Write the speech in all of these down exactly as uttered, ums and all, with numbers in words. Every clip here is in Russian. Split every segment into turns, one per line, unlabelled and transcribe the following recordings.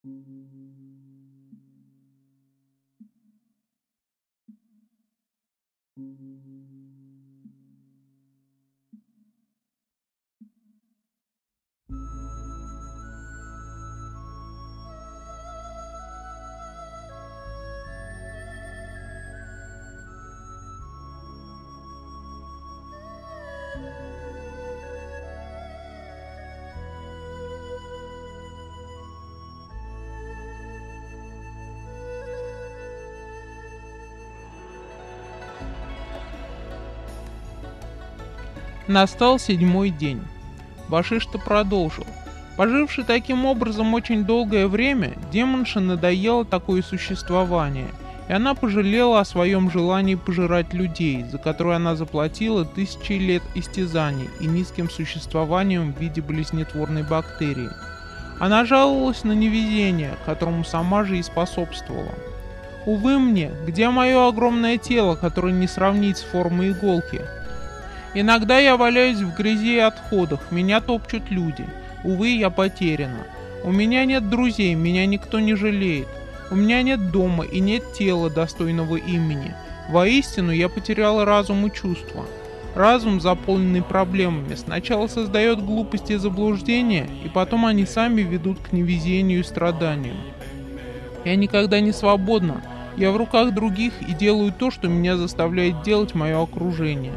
Настал седьмой день. Вашишта продолжил. Поживши таким образом очень долгое время, демонше надоело такое существование, и она пожалела о своем желании пожирать людей, за которое она заплатила тысячи лет истязаний и низким существованием в виде болезнетворной бактерии. Она жаловалась на невезение, которому сама же и способствовала. «Увы мне, где мое огромное тело, которое не сравнить с формой иголки? Иногда я валяюсь в грязи и отходах, меня топчут люди. Увы, я потеряна. У меня нет друзей, меня никто не жалеет. У меня нет дома и нет тела, достойного имени. Воистину, я потеряла разум и чувства. Разум, заполненный проблемами, сначала создает глупости и заблуждения, и потом они сами ведут к невезению и страданию. Я никогда не свободна. Я в руках других и делаю то, что меня заставляет делать мое окружение.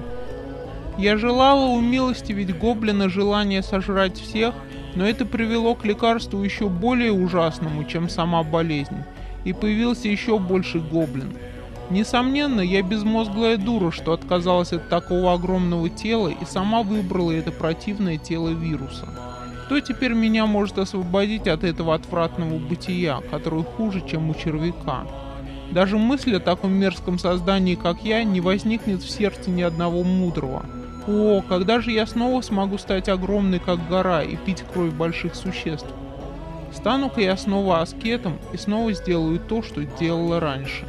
Я желала умилостивить гоблина желание сожрать всех, но это привело к лекарству еще более ужасному, чем сама болезнь, и появился еще больший гоблин. Несомненно, я безмозглая дура, что отказалась от такого огромного тела и сама выбрала это противное тело вируса. Кто теперь меня может освободить от этого отвратного бытия, которое хуже, чем у червяка? Даже мысль о таком мерзком создании, как я, не возникнет в сердце ни одного мудрого. О, когда же я снова смогу стать огромной, как гора, и пить кровь больших существ? Стану-ка я снова аскетом и снова сделаю то, что делала раньше.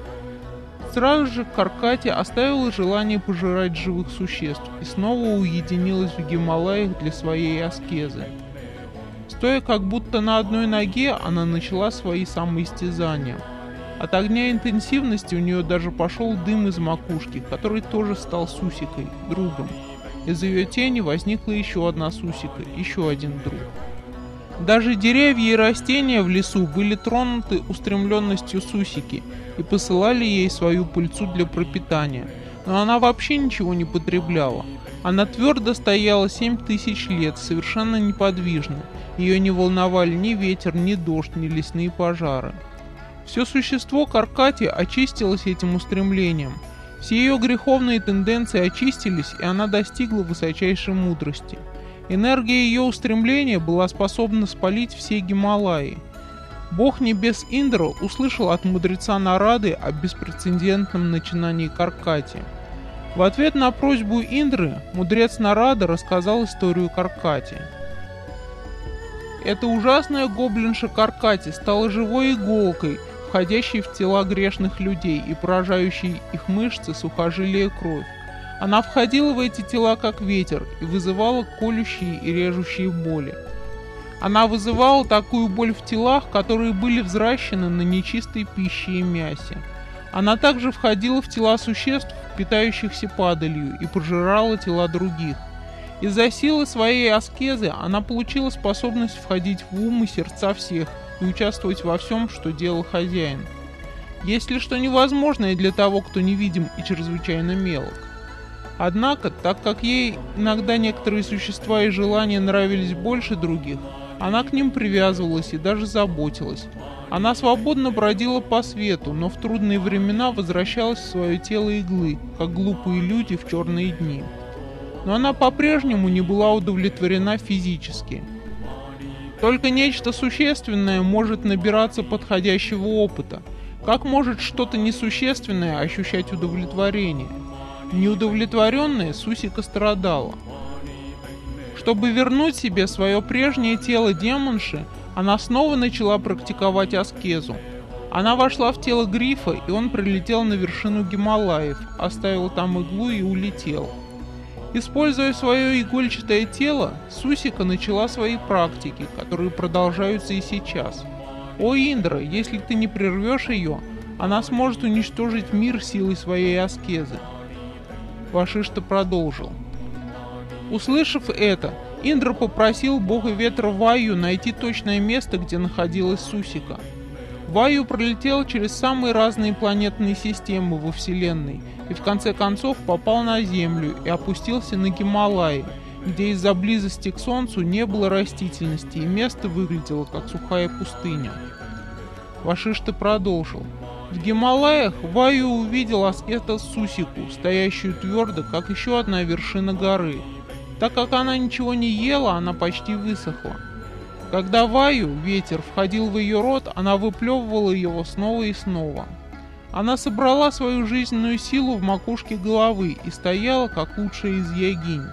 Сразу же Каркати оставила желание пожирать живых существ и снова уединилась в Гималаях для своей аскезы. Стоя как будто на одной ноге, она начала свои самоистязания. От огня интенсивности у нее даже пошел дым из макушки, который тоже стал Сусикой, другом. Из ее тени возникла еще одна Сусика, еще один друг. Даже деревья и растения в лесу были тронуты устремленностью Сусики и посылали ей свою пыльцу для пропитания, но она вообще ничего не потребляла. Она твердо стояла семь тысяч лет, совершенно неподвижно, ее не волновали ни ветер, ни дождь, ни лесные пожары. Все существо Каркати очистилось этим устремлением. Все ее греховные тенденции очистились, и она достигла высочайшей мудрости. Энергия ее устремления была способна спалить все Гималаи. Бог небес Индра услышал от мудреца Нарады о беспрецедентном начинании Каркати. В ответ на просьбу Индры, мудрец Нарада рассказал историю Каркати. Эта ужасная гоблинша Каркати стала живой иголкой, входящей в тела грешных людей и поражающей их мышцы, сухожилия и кровь. Она входила в эти тела как ветер и вызывала колющие и режущие боли. Она вызывала такую боль в телах, которые были взращены на нечистой пище и мясе. Она также входила в тела существ, питающихся падалью, и пожирала тела других. Из-за силы своей аскезы она получила способность входить в ум и сердца всех и участвовать во всем, что делал хозяин. Есть ли что невозможное для того, кто невидим и чрезвычайно мелок? Однако, так как ей иногда некоторые существа и желания нравились больше других, она к ним привязывалась и даже заботилась. Она свободно бродила по свету, но в трудные времена возвращалась в свое тело иглы, как глупые люди в черные дни. Но она по-прежнему не была удовлетворена физически. Только нечто существенное может набираться подходящего опыта. Как может что-то несущественное ощущать удовлетворение? Неудовлетворенная Сусика страдала. Чтобы вернуть себе свое прежнее тело демонши, она снова начала практиковать аскезу. Она вошла в тело Грифа, и он прилетел на вершину Гималаев, оставил там иглу и улетел. Используя свое игольчатое тело, Сусика начала свои практики, которые продолжаются и сейчас. «О, Индра, если ты не прервешь ее, она сможет уничтожить мир силой своей аскезы». Вашишта продолжил. Услышав это, Индра попросил бога ветра Ваю найти точное место, где находилась Сусика. Ваю пролетел через самые разные планетные системы во Вселенной и в конце концов попал на Землю и опустился на Гималаи, где из-за близости к Солнцу не было растительности и место выглядело как сухая пустыня. Вашишта продолжил. В Гималаях Ваю увидел аскета Сусику, стоящую твердо, как еще одна вершина горы. Так как она ничего не ела, она почти высохла. Когда Ваю, ветер, входил в ее рот, она выплевывала его снова и снова. Она собрала свою жизненную силу в макушке головы и стояла, как лучшая из йогинь.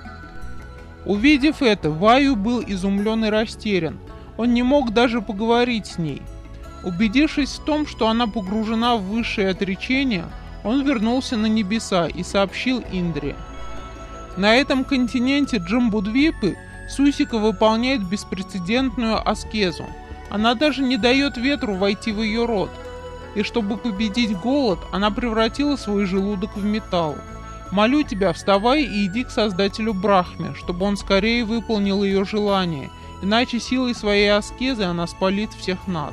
Увидев это, Ваю был изумлен и растерян. Он не мог даже поговорить с ней. Убедившись в том, что она погружена в высшее отречение, он вернулся на небеса и сообщил Индре. На этом континенте Джамбудвипы Сусика выполняет беспрецедентную аскезу. Она даже не дает ветру войти в ее рот. И чтобы победить голод, она превратила свой желудок в металл. Молю тебя, вставай и иди к Создателю Брахме, чтобы он скорее выполнил ее желание, иначе силой своей аскезы она спалит всех нас.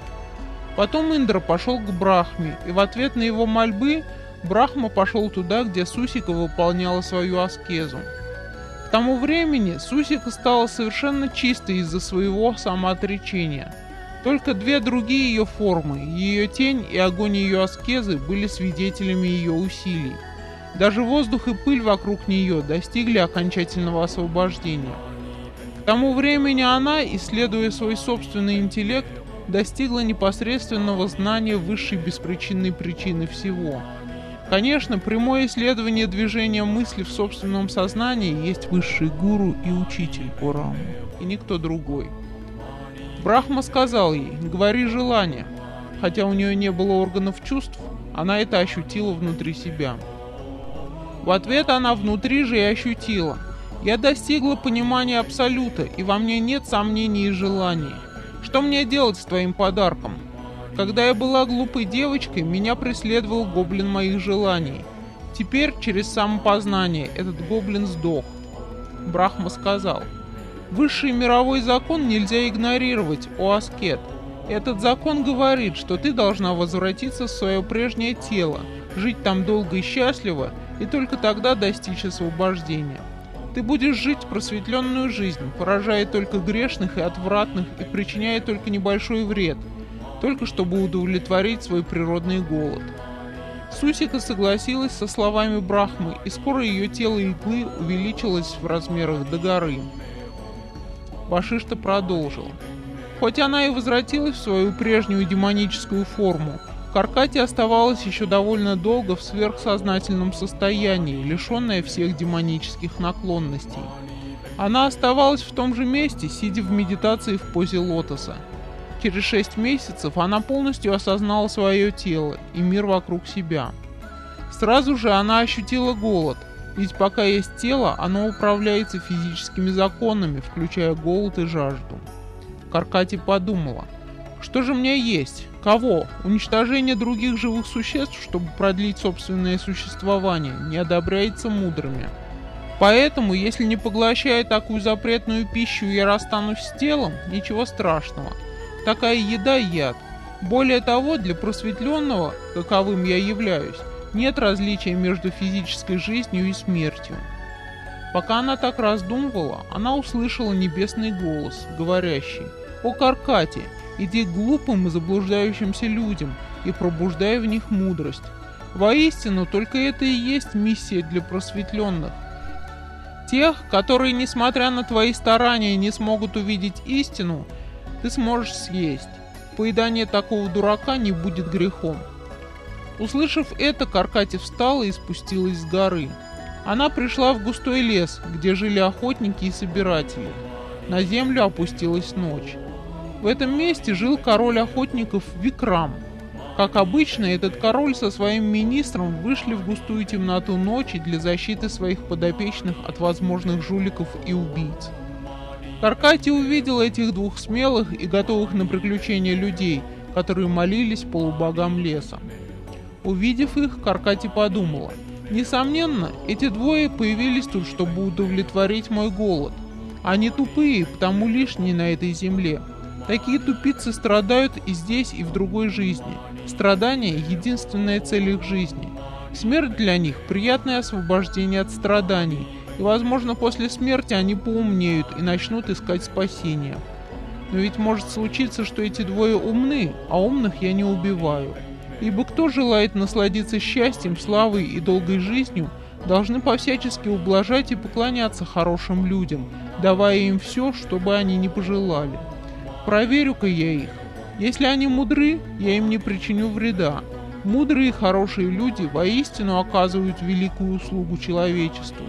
Потом Индра пошел к Брахме, и в ответ на его мольбы Брахма пошел туда, где Сусика выполняла свою аскезу. К тому времени Сусика стала совершенно чистой из-за своего самоотречения. Только две другие ее формы, ее тень и огонь ее аскезы, были свидетелями ее усилий. Даже воздух и пыль вокруг нее достигли окончательного освобождения. К тому времени она, исследуя свой собственный интеллект, достигла непосредственного знания высшей беспричинной причины всего. Конечно, прямое исследование движения мысли в собственном сознании есть высший гуру и учитель по раму, и никто другой. Брахма сказал ей: «Говори желание». Хотя у нее не было органов чувств, она это ощутила внутри себя. В ответ она внутри же и ощутила: «Я достигла понимания Абсолюта, и во мне нет сомнений и желаний. Что мне делать с твоим подарком? Когда я была глупой девочкой, меня преследовал гоблин моих желаний. Теперь, через самопознание, этот гоблин сдох». Брахма сказал: «Высший мировой закон нельзя игнорировать, о аскет. Этот закон говорит, что ты должна возвратиться в свое прежнее тело, жить там долго и счастливо, и только тогда достичь освобождения. Ты будешь жить просветленную жизнь, поражая только грешных и отвратных и причиняя только небольшой вред, только чтобы удовлетворить свой природный голод». Сусика согласилась со словами Брахмы, и скоро ее тело иглы увеличилось в размерах до горы. Вашишта продолжил. Хоть она и возвратилась в свою прежнюю демоническую форму, Каркати оставалась еще довольно долго в сверхсознательном состоянии, лишенная всех демонических наклонностей. Она оставалась в том же месте, сидя в медитации в позе лотоса. Через шесть месяцев она полностью осознала свое тело и мир вокруг себя. Сразу же она ощутила голод, ведь пока есть тело, оно управляется физическими законами, включая голод и жажду. Каркати подумала: что же мне есть? Кого? Уничтожение других живых существ, чтобы продлить собственное существование, не одобряется мудрыми. Поэтому, если не поглощая такую запретную пищу, я расстанусь с телом, ничего страшного. Такая еда — яд. Более того, для просветленного, каковым я являюсь, нет различия между физической жизнью и смертью. Пока она так раздумывала, она услышала небесный голос, говорящий: «О Каркати, иди к глупым и заблуждающимся людям и пробуждай в них мудрость. Воистину, только это и есть миссия для просветленных. Тех, которые, несмотря на твои старания, не смогут увидеть истину, ты сможешь съесть. Поедание такого дурака не будет грехом». Услышав это, Каркати встала и спустилась с горы. Она пришла в густой лес, где жили охотники и собиратели. На землю опустилась ночь. В этом месте жил король охотников Викрам. Как обычно, этот король со своим министром вышли в густую темноту ночи для защиты своих подопечных от возможных жуликов и убийц. Каркати увидел этих двух смелых и готовых на приключения людей, которые молились полубогам леса. Увидев их, Каркати подумала: несомненно, эти двое появились тут, чтобы удовлетворить мой голод. Они тупые, потому лишние на этой земле. Такие тупицы страдают и здесь, и в другой жизни. Страдание — единственная цель их жизни. Смерть для них — приятное освобождение от страданий, и, возможно, после смерти они поумнеют и начнут искать спасения. Но ведь может случиться, что эти двое умны, а умных я не убиваю. Ибо кто желает насладиться счастьем, славой и долгой жизнью, должны повсячески ублажать и поклоняться хорошим людям, давая им все, что бы они ни пожелали. Проверю-ка я их. Если они мудры, я им не причиню вреда. Мудрые и хорошие люди воистину оказывают великую услугу человечеству.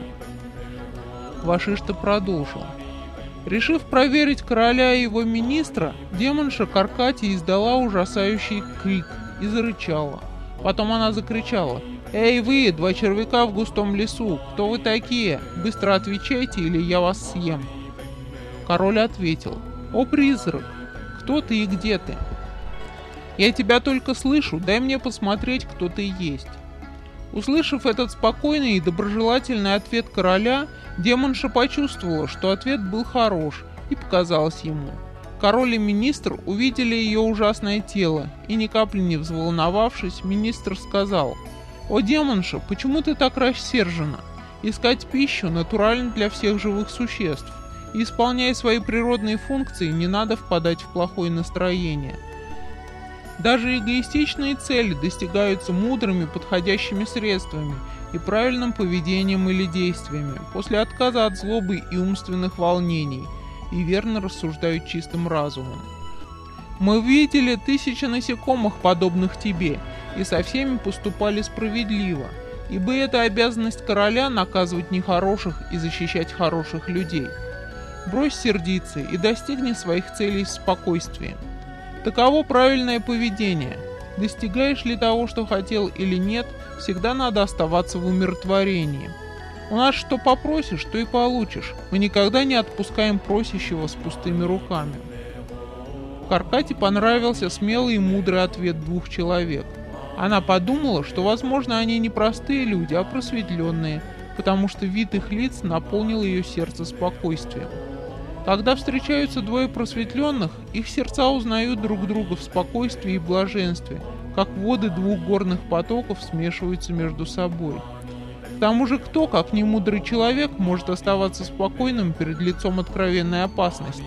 Вашишта продолжил. Решив проверить короля и его министра, демонша Каркати издала ужасающий крик и зарычала. Потом она закричала: «Эй вы, два червяка в густом лесу, кто вы такие? Быстро отвечайте, или я вас съем!» Король ответил: «О, призрак, кто ты и где ты? Я тебя только слышу, дай мне посмотреть, кто ты есть». Услышав этот спокойный и доброжелательный ответ короля, демонша почувствовала, что ответ был хорош, и показалось ему. Король и министр увидели ее ужасное тело, и ни капли не взволновавшись, министр сказал: «О, демонша, почему ты так рассержена? Искать пищу натурально для всех живых существ, и, исполняя свои природные функции, не надо впадать в плохое настроение. Даже эгоистичные цели достигаются мудрыми подходящими средствами и правильным поведением или действиями, после отказа от злобы и умственных волнений, и верно рассуждают чистым разумом. Мы видели тысячи насекомых, подобных тебе, и со всеми поступали справедливо, ибо это обязанность короля наказывать нехороших и защищать хороших людей. Брось сердиться и достигни своих целей с спокойствием. Таково правильное поведение. Достигаешь ли того, что хотел или нет, всегда надо оставаться в умиротворении. У нас что попросишь, то и получишь. Мы никогда не отпускаем просящего с пустыми руками». Каркати понравился смелый и мудрый ответ двух человек. Она подумала, что, возможно, они не простые люди, а просветленные, потому что вид их лиц наполнил ее сердце спокойствием. Когда встречаются двое просветленных, их сердца узнают друг друга в спокойствии и блаженстве, как воды двух горных потоков смешиваются между собой. К тому же кто, как не мудрый человек, может оставаться спокойным перед лицом откровенной опасности?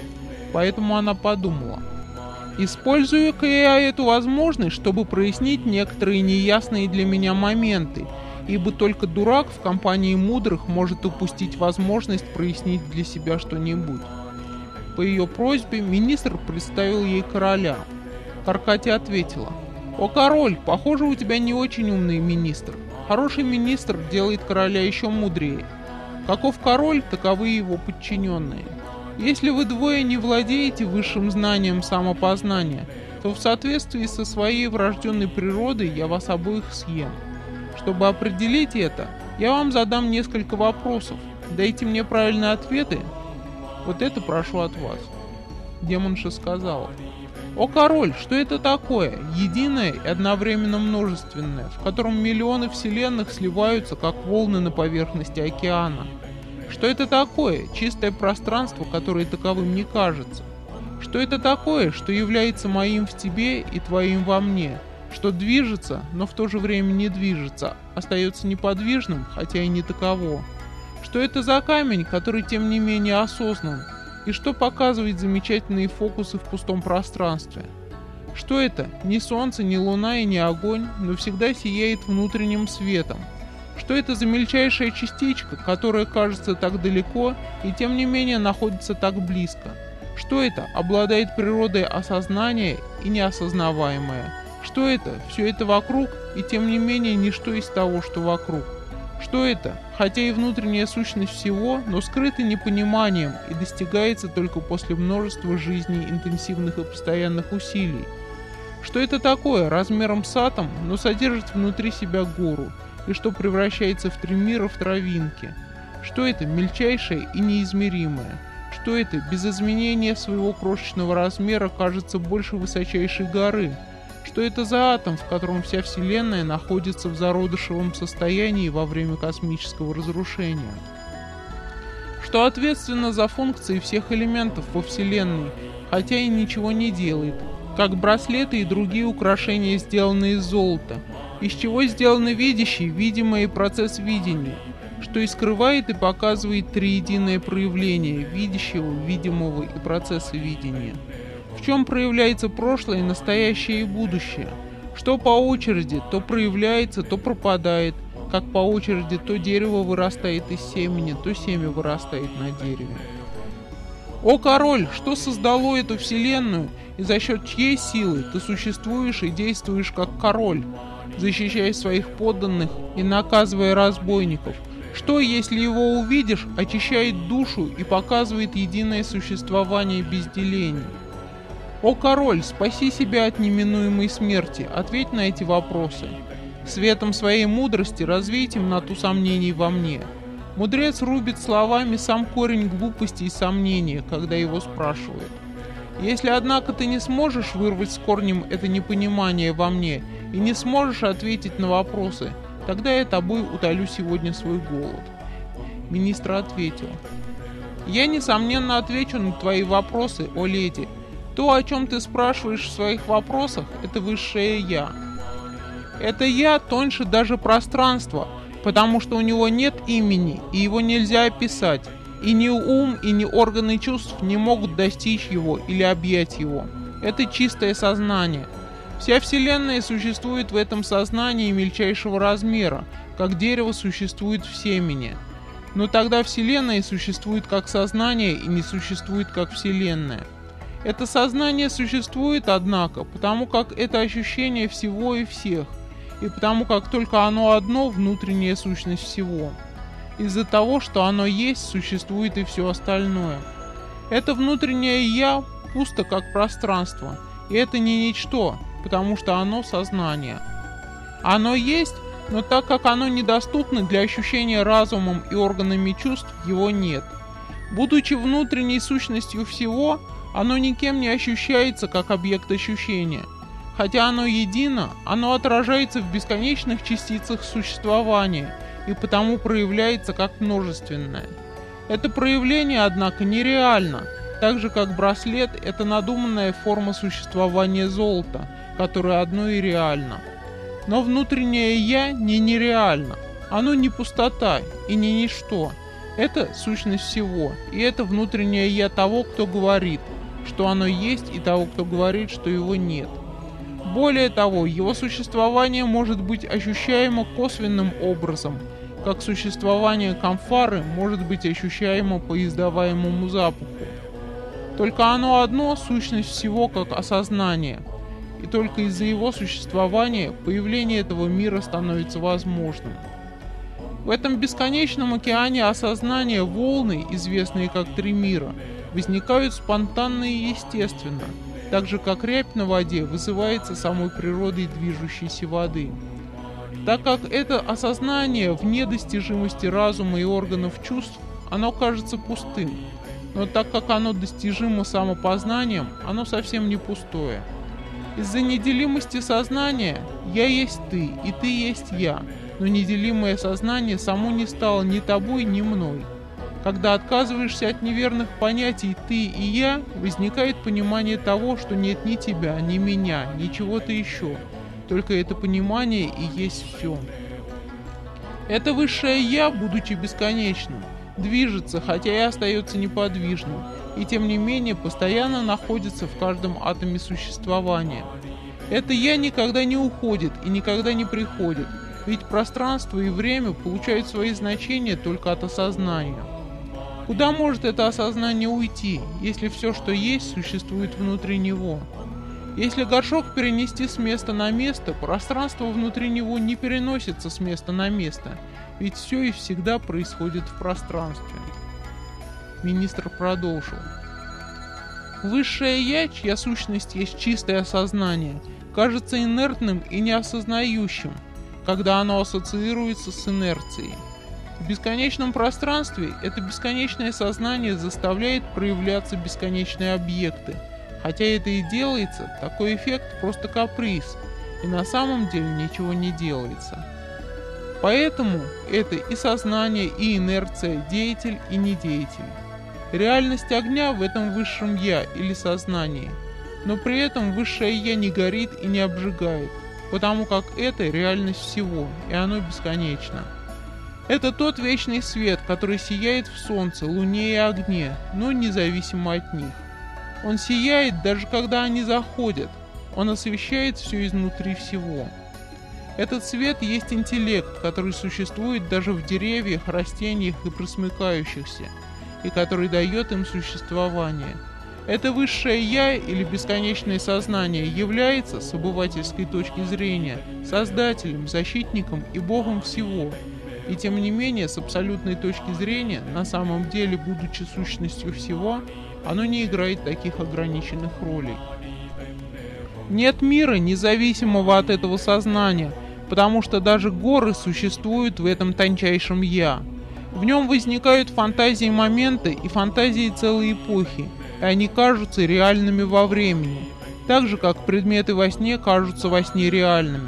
Поэтому она подумала: использую-ка я эту возможность, чтобы прояснить некоторые неясные для меня моменты, ибо только дурак в компании мудрых может упустить возможность прояснить для себя что-нибудь. По ее просьбе министр представил ей короля. Каркати ответила: «О, король, похоже, у тебя не очень умный министр. Хороший министр делает короля еще мудрее. Каков король, таковы его подчиненные. Если вы двое не владеете высшим знанием самопознания, то в соответствии со своей врожденной природой я вас обоих съем. Чтобы определить это, я вам задам несколько вопросов. Дайте мне правильные ответы. Вот это прошу от вас». Демонша сказала: «О, король, что это такое? Единое и одновременно множественное, в котором миллионы вселенных сливаются, как волны на поверхности океана. Что это такое? Чистое пространство, которое таковым не кажется. Что это такое, что является моим в тебе и твоим во мне? Что движется, но в то же время не движется, остается неподвижным, хотя и не таково? Что это за камень, который тем не менее осознан, и что показывает замечательные фокусы в пустом пространстве? Что это? Ни солнце, ни луна и ни огонь, но всегда сияет внутренним светом. Что это за мельчайшая частичка, которая кажется так далеко и тем не менее находится так близко? Что это? Обладает природой осознания и неосознаваемое. Что это? Все это вокруг, и тем не менее ничто из того, что вокруг. Что это? Хотя и внутренняя сущность всего, но скрыта непониманием и достигается только после множества жизней, интенсивных и постоянных усилий. Что это такое, размером с атом, но содержит внутри себя гору, и что превращается в три мира в травинке? Что это, мельчайшее и неизмеримое? что это без изменения своего крошечного размера кажется больше высочайшей горы, что это за атом, в котором вся Вселенная находится в зародышевом состоянии во время космического разрушения, что ответственно за функции всех элементов во Вселенной, хотя и ничего не делает, как браслеты и другие украшения сделаны из золота, из чего сделаны видящий, видимое и процесс видения, что и скрывает и показывает триединое проявление видящего, видимого и процесса видения, в чем проявляется прошлое, настоящее и будущее, что по очереди то проявляется, то пропадает, как по очереди то дерево вырастает из семени, то семя вырастает на дереве. О король, что создало эту вселенную, и за счет чьей силы ты существуешь и действуешь как король, защищая своих подданных и наказывая разбойников, что, если его увидишь, очищает душу и показывает единое существование без делений? О король, спаси себя от неминуемой смерти, ответь на эти вопросы. Светом своей мудрости развей темноту сомнений во мне. Мудрец рубит словами сам корень глупости и сомнения, когда его спрашивают. Если, однако, ты не сможешь вырвать с корнем это непонимание во мне и не сможешь ответить на вопросы, тогда я тобой утолю сегодня свой голод. Министр ответил: я, несомненно, отвечу на твои вопросы, о леди. То, о чем ты спрашиваешь в своих вопросах, это высшее Я. Это Я тоньше даже пространства, потому что у него нет имени, и его нельзя описать, и ни ум, и ни органы чувств не могут достичь его или объять его. Это чистое сознание. Вся Вселенная существует в этом сознании мельчайшего размера, как дерево существует в семени. Но тогда Вселенная существует как сознание и не существует как Вселенная. Это сознание существует, однако, потому как это ощущение всего и всех, и потому как только оно одно — внутренняя сущность всего. Из-за того, что оно есть, существует и все остальное. Это внутреннее Я пусто как пространство, и это не ничто, потому что оно сознание. Оно есть, но так как оно недоступно для ощущения разумом и органами чувств, его нет. Будучи внутренней сущностью всего, оно никем не ощущается как объект ощущения. Хотя оно едино, оно отражается в бесконечных частицах существования и потому проявляется как множественное. Это проявление, однако, нереально, так же как браслет — это надуманная форма существования золота, которое одно и реально. Но внутреннее Я не нереально, оно не пустота и не ничто. Это сущность всего, и это внутреннее Я того, кто говорит, что оно есть, и того, кто говорит, что его нет. Более того, его существование может быть ощущаемо косвенным образом, как существование камфары может быть ощущаемо по издаваемому запаху. Только оно одно — сущность всего как осознание, и только из-за его существования появление этого мира становится возможным. В этом бесконечном океане осознания волны, известные как три мира, возникают спонтанно и естественно, так же как рябь на воде вызывается самой природой движущейся воды. Так как это осознание вне достижимости разума и органов чувств, оно кажется пустым, но так как оно достижимо самопознанием, оно совсем не пустое. Из-за неделимости сознания «я есть ты» и «ты есть я», но неделимое сознание само не стало ни тобой, ни мной. Когда отказываешься от неверных понятий «ты» и «я», возникает понимание того, что нет ни тебя, ни меня, ни чего-то еще. Только это понимание и есть все. Это высшее «я», будучи бесконечным, движется, хотя и остается неподвижным, и тем не менее постоянно находится в каждом атоме существования. Это «я» никогда не уходит и никогда не приходит, ведь пространство и время получают свои значения только от осознания. Куда может это осознание уйти, если все, что есть, существует внутри него? Если горшок перенести с места на место, пространство внутри него не переносится с места на место, ведь все и всегда происходит в пространстве. Министр продолжил. Высшее Я, чья сущность есть чистое осознание, кажется инертным и неосознающим, когда оно ассоциируется с инерцией. В бесконечном пространстве это бесконечное сознание заставляет проявляться бесконечные объекты. Хотя это и делается, такой эффект просто каприз, и на самом деле ничего не делается. Поэтому это и сознание, и инерция, деятель и недеятель. Реальность огня в этом высшем «я» или сознании, но при этом высшее «я» не горит и не обжигает, потому как это реальность всего, и оно бесконечно. Это тот вечный свет, который сияет в солнце, луне и огне, но независимо от них. Он сияет, даже когда они заходят, он освещает все изнутри всего. Этот свет есть интеллект, который существует даже в деревьях, растениях и пресмыкающихся, и который дает им существование. Это высшее «я» или бесконечное сознание является, с обывательской точки зрения, создателем, защитником и богом всего. И тем не менее, с абсолютной точки зрения, на самом деле, будучи сущностью всего, оно не играет таких ограниченных ролей. Нет мира, независимого от этого сознания, потому что даже горы существуют в этом тончайшем «я». В нем возникают фантазии моменты и фантазии целой эпохи, и они кажутся реальными во времени, так же, как предметы во сне кажутся во сне реальными.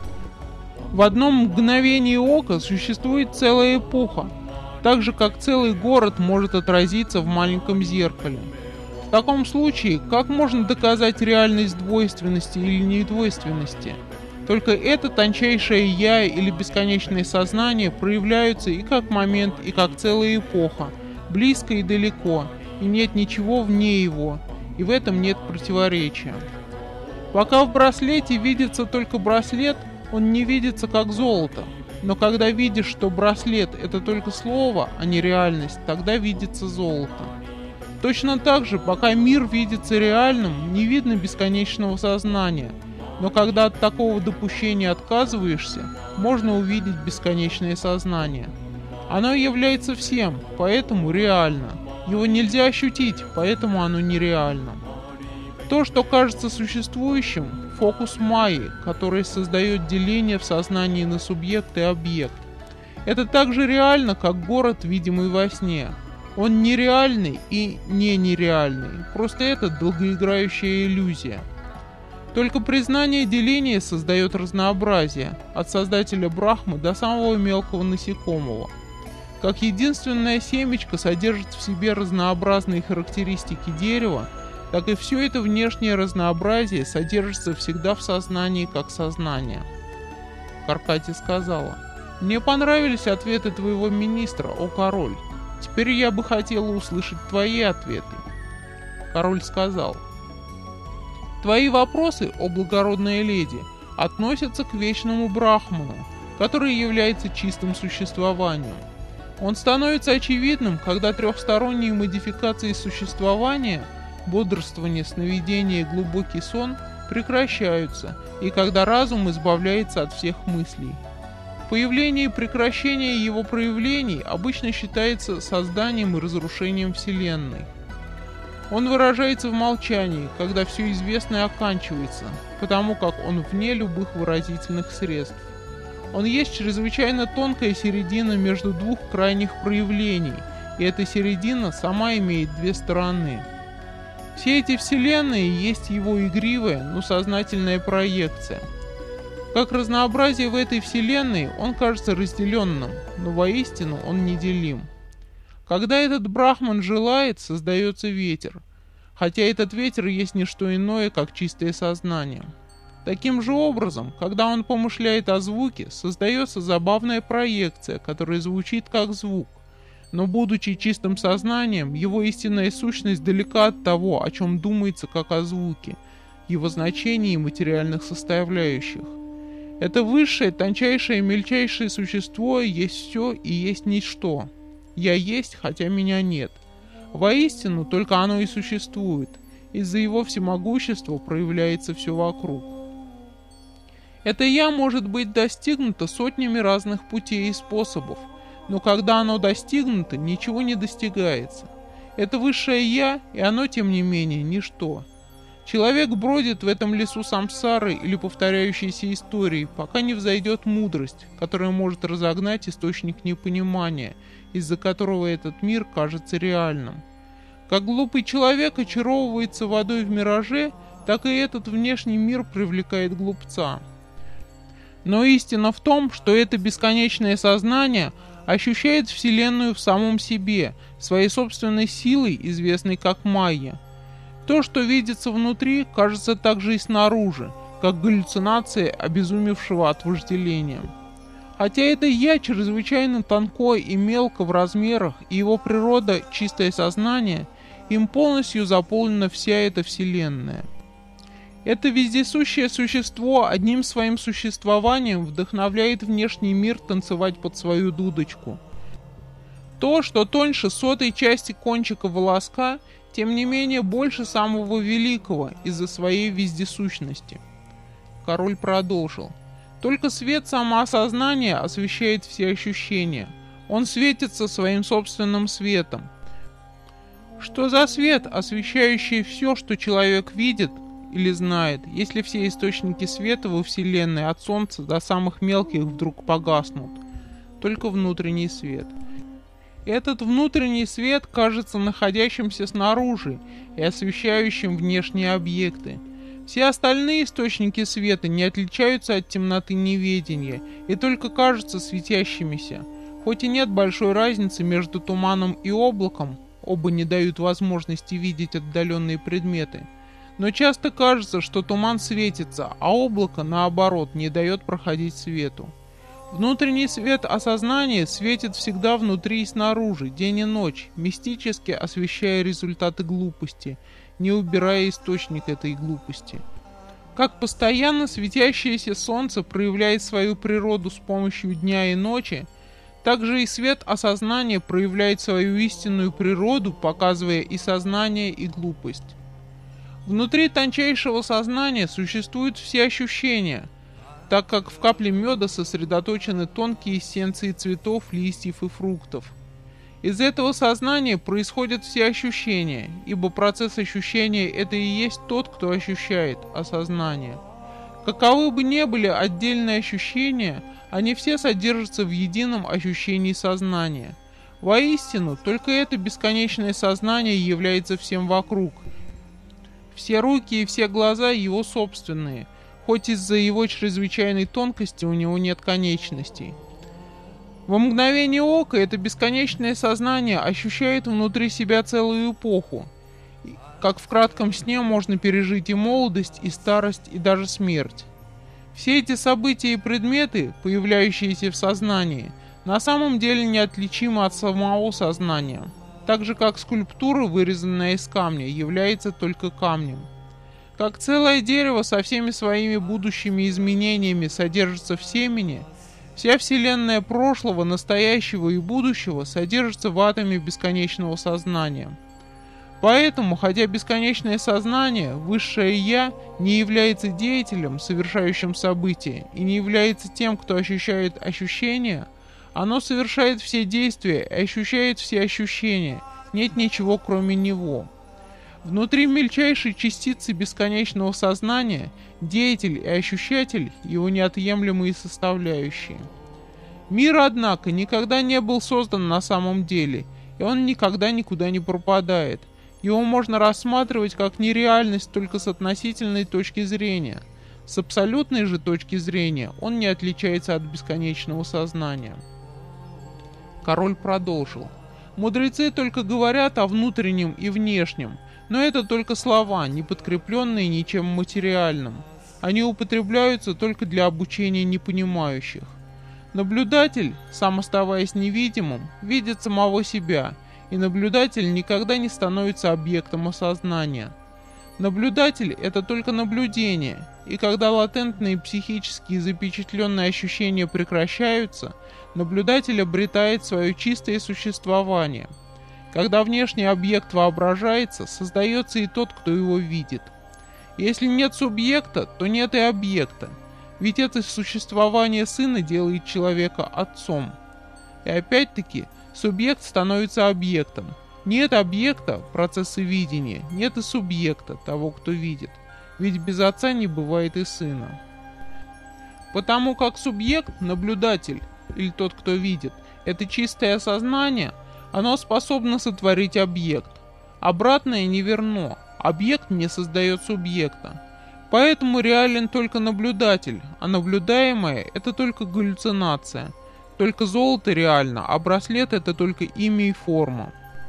В одном мгновении ока существует целая эпоха, так же, как целый город может отразиться в маленьком зеркале. В таком случае, как можно доказать реальность двойственности или недвойственности? Только это тончайшее «я» или бесконечное сознание проявляются и как момент, и как целая эпоха, близко и далеко, и нет ничего вне его, и в этом нет противоречия. Пока в браслете видится только браслет, он не видится как золото, но когда видишь, что браслет — это только слово, а не реальность, тогда видится золото. Точно так же, пока мир видится реальным, не видно бесконечного сознания, но когда от такого допущения отказываешься, можно увидеть бесконечное сознание. Оно является всем, поэтому реально. Его нельзя ощутить, поэтому оно нереально. То, что кажется существующим, фокус майи, который создает деление в сознании на субъект и объект. Это так же реально, как город, видимый во сне. Он нереальный и не нереальный, просто это долгоиграющая иллюзия. Только признание деления создает разнообразие, от создателя Брахмы до самого мелкого насекомого. Как единственное семечко содержит в себе разнообразные характеристики дерева, так и все это внешнее разнообразие содержится всегда в сознании как сознание. Каркати сказала: «Мне понравились ответы твоего министра, о король. Теперь я бы хотела услышать твои ответы». Король сказал: «Твои вопросы, о благородная леди, относятся к вечному Брахману, который является чистым существованием. Он становится очевидным, когда трехсторонние модификации существования, бодрствование, сновидение и глубокий сон, прекращаются, и когда разум избавляется от всех мыслей. Появление и прекращение его проявлений обычно считается созданием и разрушением Вселенной. Он выражается в молчании, когда все известное оканчивается, потому как он вне любых выразительных средств. Он есть чрезвычайно тонкая середина между двух крайних проявлений, и эта середина сама имеет две стороны. Все эти вселенные есть его игривая, но сознательная проекция. Как разнообразие в этой вселенной, он кажется разделенным, но воистину он неделим. Когда этот Брахман желает, создается ветер, хотя этот ветер есть не что иное, как чистое сознание. Таким же образом, когда он помышляет о звуке, создается забавная проекция, которая звучит как звук, но будучи чистым сознанием, его истинная сущность далека от того, о чем думается как о звуке, его значении и материальных составляющих. Это высшее, тончайшее, мельчайшее существо есть все и есть ничто. Я есть, хотя меня нет. Воистину, только оно и существует. Из-за его всемогущества проявляется все вокруг. Это «я» может быть достигнуто сотнями разных путей и способов, но когда оно достигнуто, ничего не достигается. Это высшее «я», и оно, тем не менее, ничто. Человек бродит в этом лесу самсары или повторяющейся истории, пока не взойдет мудрость, которая может разогнать источник непонимания, из-за которого этот мир кажется реальным. Как глупый человек очаровывается водой в мираже, так и этот внешний мир привлекает глупца. Но истина в том, что это бесконечное сознание ощущает Вселенную в самом себе, своей собственной силой, известной как майя. То, что видится внутри, кажется также и снаружи, как галлюцинация обезумевшего от вожделения. Хотя это «я» чрезвычайно тонко и мелко в размерах, и его природа — чистое сознание, им полностью заполнена вся эта Вселенная. Это вездесущее существо одним своим существованием вдохновляет внешний мир танцевать под свою дудочку. То, что тоньше сотой части кончика волоска, тем не менее больше самого великого из-за своей вездесущности. Король продолжил. Только свет самоосознания освещает все ощущения. Он светится своим собственным светом. Что за свет, освещающий все, что человек видит или знает, если все источники света во Вселенной от Солнца до самых мелких вдруг погаснут? Только внутренний свет. Этот внутренний свет кажется находящимся снаружи и освещающим внешние объекты. Все остальные источники света не отличаются от темноты неведения и только кажутся светящимися. Хоть и нет большой разницы между туманом и облаком, оба не дают возможности видеть отдаленные предметы, но часто кажется, что туман светится, а облако, наоборот, не дает проходить свету. Внутренний свет осознания светит всегда внутри и снаружи, день и ночь, мистически освещая результаты глупости, не убирая источник этой глупости. Как постоянно светящееся солнце проявляет свою природу с помощью дня и ночи, так же и свет осознания проявляет свою истинную природу, показывая и сознание, и глупость. Внутри тончайшего сознания существуют все ощущения, так как в капле меда сосредоточены тонкие эссенции цветов, листьев и фруктов. Из этого сознания происходят все ощущения, ибо процесс ощущения — это и есть тот, кто ощущает осознание. Каковы бы ни были отдельные ощущения, они все содержатся в едином ощущении сознания. Воистину, только это бесконечное сознание является всем вокруг. Все руки и все глаза его собственные, хоть из-за его чрезвычайной тонкости у него нет конечностей. Во мгновение ока это бесконечное сознание ощущает внутри себя целую эпоху. Как в кратком сне можно пережить и молодость, и старость, и даже смерть. Все эти события и предметы, появляющиеся в сознании, на самом деле неотличимы от самого сознания, так же как скульптура, вырезанная из камня, является только камнем. Как целое дерево со всеми своими будущими изменениями содержится в семени, вся вселенная прошлого, настоящего и будущего содержится в атоме бесконечного сознания. Поэтому, хотя бесконечное сознание, высшее «Я», не является деятелем, совершающим события, и не является тем, кто ощущает ощущения, оно совершает все действия и ощущает все ощущения, нет ничего кроме него. Внутри мельчайшей частицы бесконечного сознания деятель и ощущатель – его неотъемлемые составляющие. Мир, однако, никогда не был создан на самом деле, и он никогда никуда не пропадает. Его можно рассматривать как нереальность только с относительной точки зрения. С абсолютной же точки зрения он не отличается от бесконечного сознания. Король продолжил. Мудрецы только говорят о внутреннем и внешнем, но это только слова, не подкрепленные ничем материальным. Они употребляются только для обучения непонимающих. Наблюдатель, сам оставаясь невидимым, видит самого себя, и наблюдатель никогда не становится объектом осознания. Наблюдатель — это только наблюдение, и когда латентные психические запечатленные ощущения прекращаются, наблюдатель обретает свое чистое существование. Когда внешний объект воображается, создается и тот, кто его видит. Если нет субъекта, то нет и объекта, ведь это существование сына делает человека отцом. И опять-таки, субъект становится объектом, Нет объекта, процесса видения, нет и субъекта, того, кто видит. Ведь без отца не бывает и сына. Потому как субъект, наблюдатель, или тот, кто видит, это чистое сознание, оно способно сотворить объект. Обратное неверно. Объект не создает субъекта. Поэтому реален только наблюдатель, а наблюдаемое – это только галлюцинация. Только золото реально, а браслет – это только имя и форма.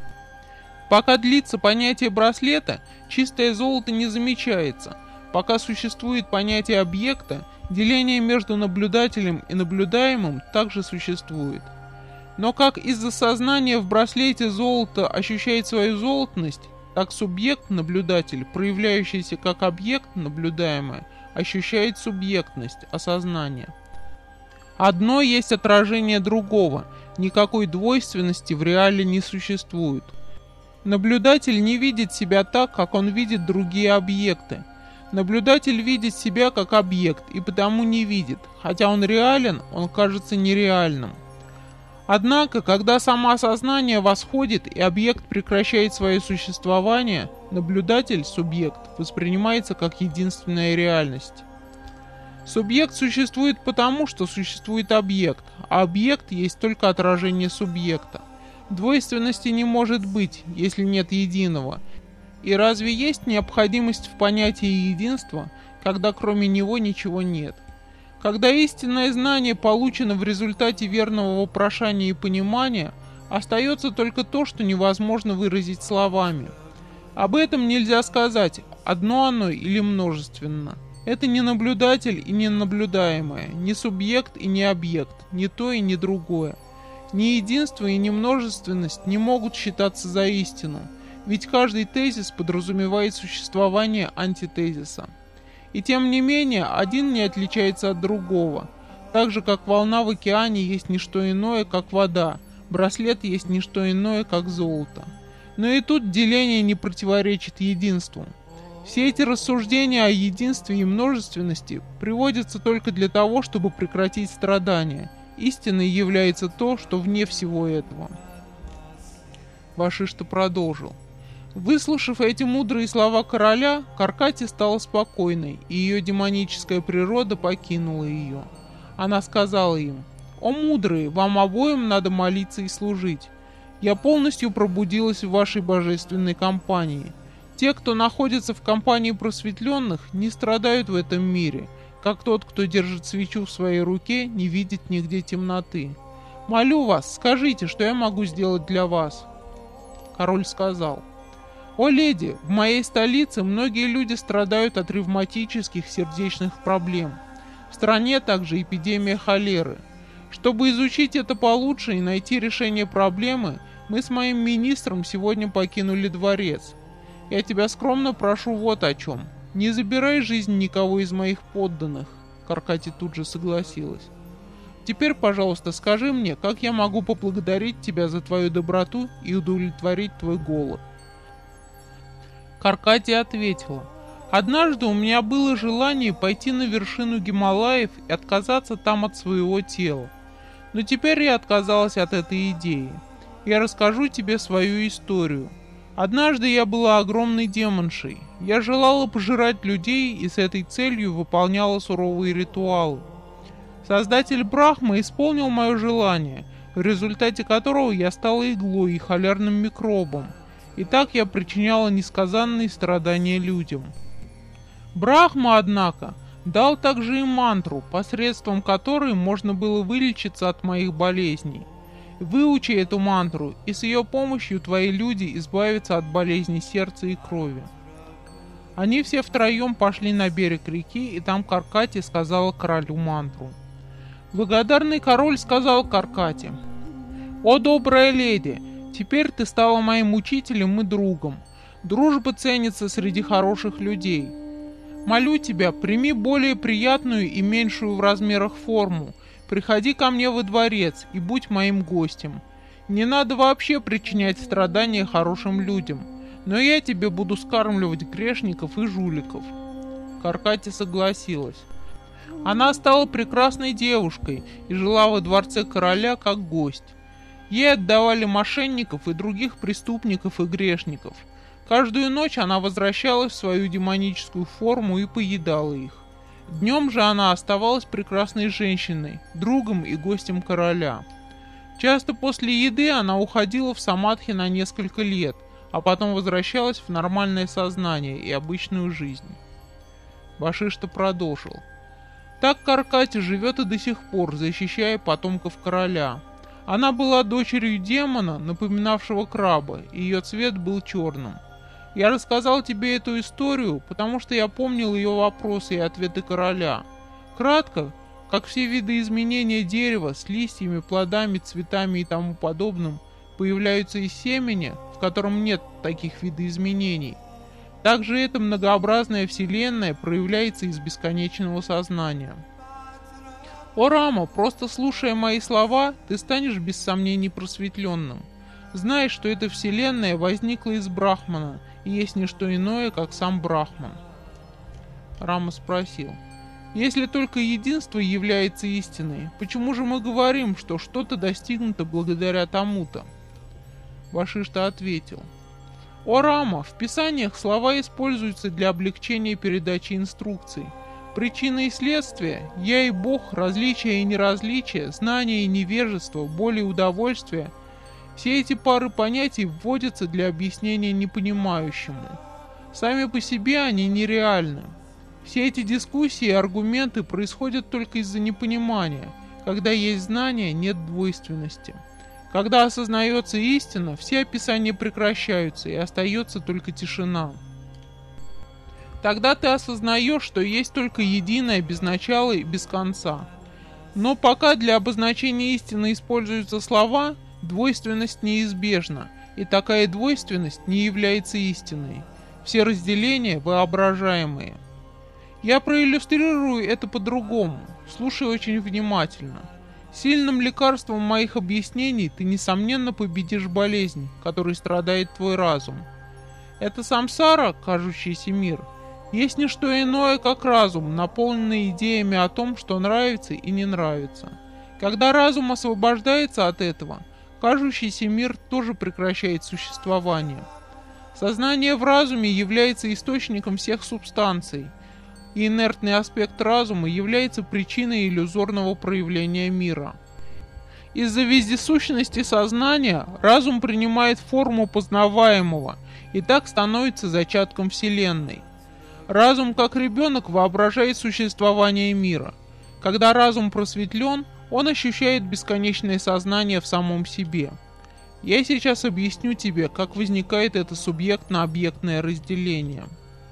Пока длится понятие браслета, чистое золото не замечается. Пока существует понятие объекта, деление между наблюдателем и наблюдаемым также существует. Но как из-за сознания в браслете золото ощущает свою золотность, так субъект, наблюдатель, проявляющийся как объект, наблюдаемое, ощущает субъектность, осознание. Одно есть отражение другого, никакой двойственности в реале не существует. Наблюдатель не видит себя так, как он видит другие объекты. Наблюдатель видит себя как объект и потому не видит. Хотя он реален, он кажется нереальным. Однако, когда само сознание восходит и объект прекращает свое существование, наблюдатель, субъект, воспринимается как единственная реальность. Субъект существует потому, что существует объект, а объект есть только отражение субъекта. Двойственности не может быть, если нет единого. И разве есть необходимость в понятии единства, когда кроме него ничего нет? Когда истинное знание получено в результате верного вопрошания и понимания, остается только то, что невозможно выразить словами. Об этом нельзя сказать, одно оно или множественно. Это не наблюдатель и не наблюдаемое, не субъект и не объект, не то и не другое. Ни единство и ни множественность не могут считаться за истину, ведь каждый тезис подразумевает существование антитезиса. И тем не менее, один не отличается от другого. Так же, как волна в океане есть не что иное, как вода, браслет есть не что иное, как золото. Но и тут деление не противоречит единству. Все эти рассуждения о единстве и множественности приводятся только для того, чтобы прекратить страдания. Истиной является то, что вне всего этого. Вашишта продолжил. Выслушав эти мудрые слова короля, Каркати стала спокойной, и ее демоническая природа покинула ее. Она сказала им: «О мудрые, вам обоим надо молиться и служить. Я полностью пробудилась в вашей божественной компании. Те, кто находится в компании просветленных, не страдают в этом мире, как тот, кто держит свечу в своей руке, не видит нигде темноты. Молю вас, скажите, что я могу сделать для вас». Король сказал: «О леди, в моей столице многие люди страдают от ревматических сердечных проблем. В стране также эпидемия холеры. Чтобы изучить это получше и найти решение проблемы, мы с моим министром сегодня покинули дворец. Я тебя скромно прошу вот о чем. Не забирай жизнь никого из моих подданных». Каркати тут же согласилась. «Теперь, пожалуйста, скажи мне, как я могу поблагодарить тебя за твою доброту и удовлетворить твой голод?» Каркати ответила: «Однажды у меня было желание пойти на вершину Гималаев и отказаться там от своего тела. Но теперь я отказалась от этой идеи. Я расскажу тебе свою историю. Однажды я была огромной демоншей. Я желала пожирать людей и с этой целью выполняла суровые ритуалы. Создатель Брахма исполнил мое желание, в результате которого я стала иглой и холерным микробом. И так я причиняла несказанные страдания людям. Брахма, однако, дал также и мантру, посредством которой можно было вылечиться от моих болезней. Выучи эту мантру, и с ее помощью твои люди избавятся от болезней сердца и крови». Они все втроем пошли на берег реки, и там Каркати сказала королю мантру. Благодарный король сказал Каркати: «О добрая леди, теперь ты стала моим учителем и другом. Дружба ценится среди хороших людей. Молю тебя, прими более приятную и меньшую в размерах форму. Приходи ко мне во дворец и будь моим гостем. Не надо вообще причинять страдания хорошим людям, но я тебе буду скармливать грешников и жуликов». Каркати согласилась. Она стала прекрасной девушкой и жила во дворце короля как гость. Ей отдавали мошенников и других преступников и грешников. Каждую ночь она возвращалась в свою демоническую форму и поедала их. Днем же она оставалась прекрасной женщиной, другом и гостем короля. Часто после еды она уходила в самадхи на несколько лет, а потом возвращалась в нормальное сознание и обычную жизнь. Вашишта продолжил. Так Каркати живет и до сих пор, защищая потомков короля. Она была дочерью демона, напоминавшего краба, и ее цвет был черным. Я рассказал тебе эту историю, потому что я помнил ее вопросы и ответы короля. Кратко, как все виды изменения дерева с листьями, плодами, цветами и тому подобным появляются из семени, в котором нет таких видоизменений, также эта многообразная вселенная проявляется из бесконечного сознания. О Рама, просто слушая мои слова, ты станешь без сомнений просветленным. Знай, что эта вселенная возникла из Брахмана и есть не что иное, как сам Брахман. Рама спросил, если только единство является истиной, почему же мы говорим, что что-то достигнуто благодаря тому-то? Вашишта ответил, о Рама, в писаниях слова используются для облегчения передачи инструкций. Причины и следствия, я и Бог, различия и неразличия, знания и невежество, боль и удовольствие – все эти пары понятий вводятся для объяснения непонимающему. Сами по себе они нереальны. Все эти дискуссии и аргументы происходят только из-за непонимания. Когда есть знание, нет двойственности. Когда осознается истина, все описания прекращаются и остается только тишина. Тогда ты осознаешь, что есть только единое без начала и без конца. Но пока для обозначения истины используются слова, двойственность неизбежна, и такая двойственность не является истиной. Все разделения воображаемые. Я проиллюстрирую это по-другому. Слушай очень внимательно. Сильным лекарством моих объяснений ты, несомненно, победишь болезнь, которой страдает твой разум. Это самсара, кажущийся мир, есть не что иное, как разум, наполненный идеями о том, что нравится и не нравится. Когда разум освобождается от этого, кажущийся мир тоже прекращает существование. Сознание в разуме является источником всех субстанций, и инертный аспект разума является причиной иллюзорного проявления мира. Из-за вездесущности сознания разум принимает форму познаваемого и так становится зачатком Вселенной. Разум, как ребенок, воображает существование мира. Когда разум просветлен, он ощущает бесконечное сознание в самом себе. Я сейчас объясню тебе, как возникает это субъектно-объектное разделение.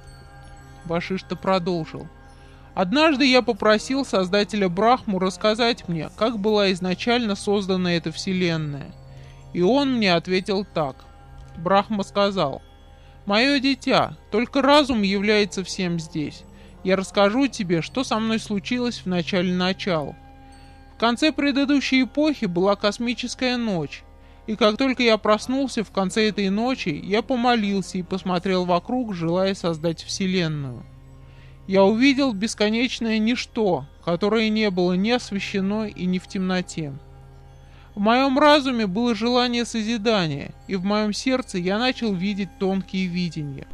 Вашишта продолжил. Однажды я попросил создателя Брахму рассказать мне, как была изначально создана эта вселенная. И он мне ответил так. Брахма сказал, «Мое дитя, только разум является всем здесь. Я расскажу тебе, что со мной случилось в начале начала. В конце предыдущей эпохи была космическая ночь, и как только я проснулся в конце этой ночи, я помолился и посмотрел вокруг, желая создать Вселенную. Я увидел бесконечное ничто, которое не было ни освещено и ни в темноте. В моем разуме было желание созидания, и в моем сердце я начал видеть тонкие видения.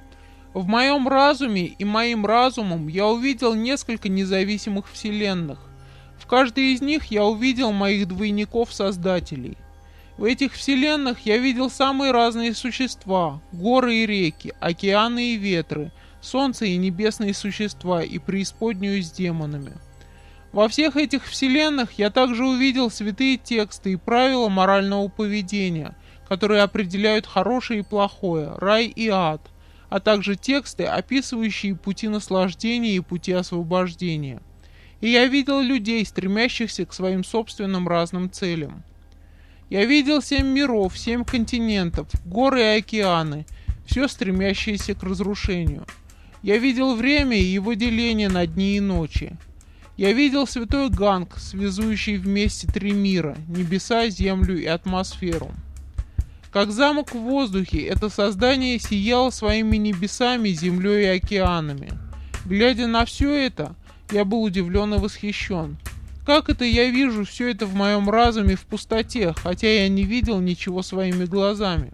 В моем разуме и моим разумом я увидел несколько независимых вселенных. В каждой из них я увидел моих двойников-создателей. В этих вселенных я видел самые разные существа, горы и реки, океаны и ветры, солнце и небесные существа и преисподнюю с демонами. Во всех этих вселенных я также увидел святые тексты и правила морального поведения, которые определяют хорошее и плохое, рай и ад, а также тексты, описывающие пути наслаждения и пути освобождения. И я видел людей, стремящихся к своим собственным разным целям. Я видел семь миров, семь континентов, горы и океаны, все стремящееся к разрушению. Я видел время и его деление на дни и ночи. Я видел святой Ганг, связующий вместе три мира, небеса, землю и атмосферу. Как замок в воздухе, это создание сияло своими небесами, землей и океанами. Глядя на все это, я был удивлен и восхищен. Как это я вижу все это в моем разуме в пустоте, хотя я не видел ничего своими глазами?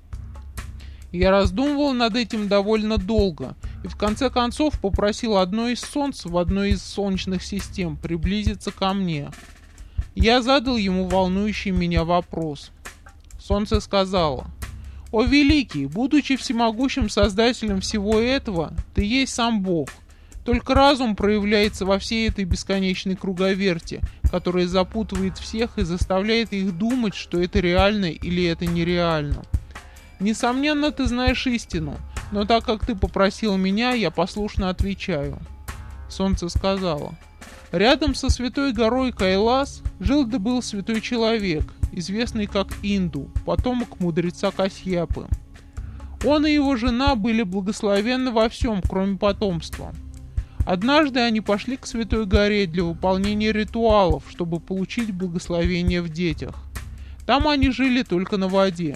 Я раздумывал над этим довольно долго и в конце концов попросил одно из солнц в одной из солнечных систем приблизиться ко мне. Я задал ему волнующий меня вопрос. Солнце сказало: «О великий, будучи всемогущим создателем всего этого, ты есть сам Бог. Только разум проявляется во всей этой бесконечной круговерти, которая запутывает всех и заставляет их думать, что это реально или это нереально. Несомненно, ты знаешь истину, но так как ты попросил меня, я послушно отвечаю». Солнце сказало: «Рядом со святой горой Кайлас жил да был святой человек, известный как Инду, потомок мудреца Касьяпы. Он и его жена были благословенны во всем, кроме потомства. Однажды они пошли к святой горе для выполнения ритуалов, чтобы получить благословение в детях. Там они жили только на воде.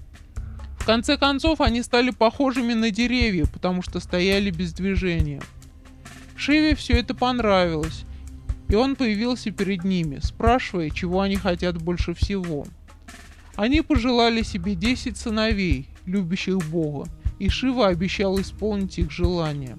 В конце концов, они стали похожими на деревья, потому что стояли без движения. Шиве все это понравилось, и он появился перед ними, спрашивая, чего они хотят больше всего. Они пожелали себе десять сыновей, любящих Бога, и Шива обещал исполнить их желания.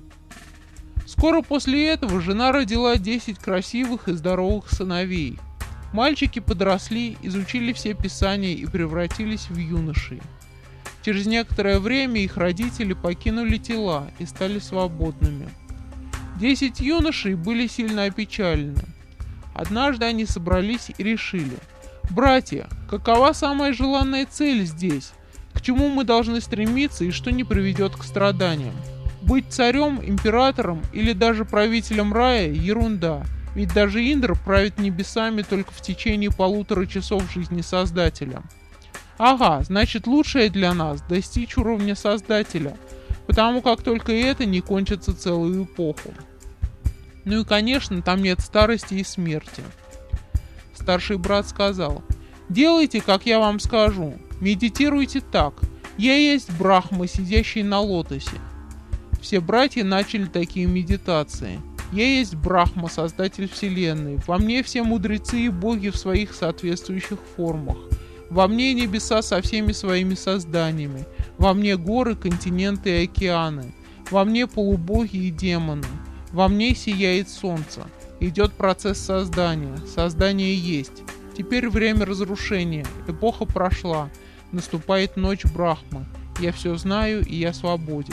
Скоро после этого жена родила десять красивых и здоровых сыновей. Мальчики подросли, изучили все писания и превратились в юношей. Через некоторое время их родители покинули тела и стали свободными. Десять юношей были сильно опечалены. Однажды они собрались и решили: «Братья, какова самая желанная цель здесь? К чему мы должны стремиться и что не приведет к страданиям? Быть царем, императором или даже правителем рая – ерунда, ведь даже Индра правит небесами только в течение полутора часов жизни Создателя. Ага, значит, лучшее для нас – достичь уровня Создателя, потому как только это не кончится целую эпоху. Ну и, конечно, там нет старости и смерти». Старший брат сказал: «Делайте, как я вам скажу, медитируйте так: я есть Брахма, сидящий на лотосе». Все братья начали такие медитации. «Я есть Брахма, создатель вселенной. Во мне все мудрецы и боги в своих соответствующих формах. Во мне небеса со всеми своими созданиями. Во мне горы, континенты и океаны. Во мне полубоги и демоны. Во мне сияет солнце. Идет процесс создания. Создание есть. Теперь время разрушения. Эпоха прошла. Наступает ночь Брахмы. Я все знаю, и я свободен».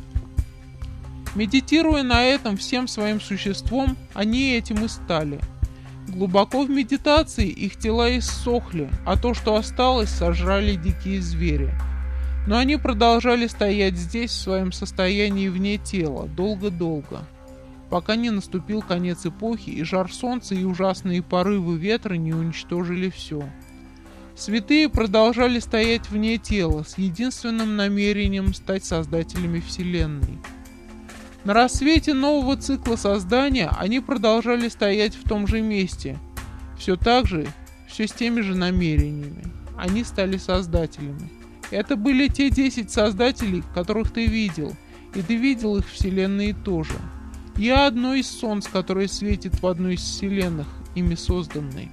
Медитируя на этом всем своим существом, они этим и стали. Глубоко в медитации их тела иссохли, а то, что осталось, сожрали дикие звери. Но они продолжали стоять здесь в своем состоянии вне тела долго-долго, пока не наступил конец эпохи, и жар солнца и ужасные порывы ветра не уничтожили все. Святые продолжали стоять вне тела с единственным намерением стать создателями Вселенной. На рассвете нового цикла создания они продолжали стоять в том же месте, все так же, все с теми же намерениями. Они стали создателями. Это были те десять создателей, которых ты видел, и ты видел их вселенные тоже. Я одно из солнц, которое светит в одной из вселенных, ими созданной.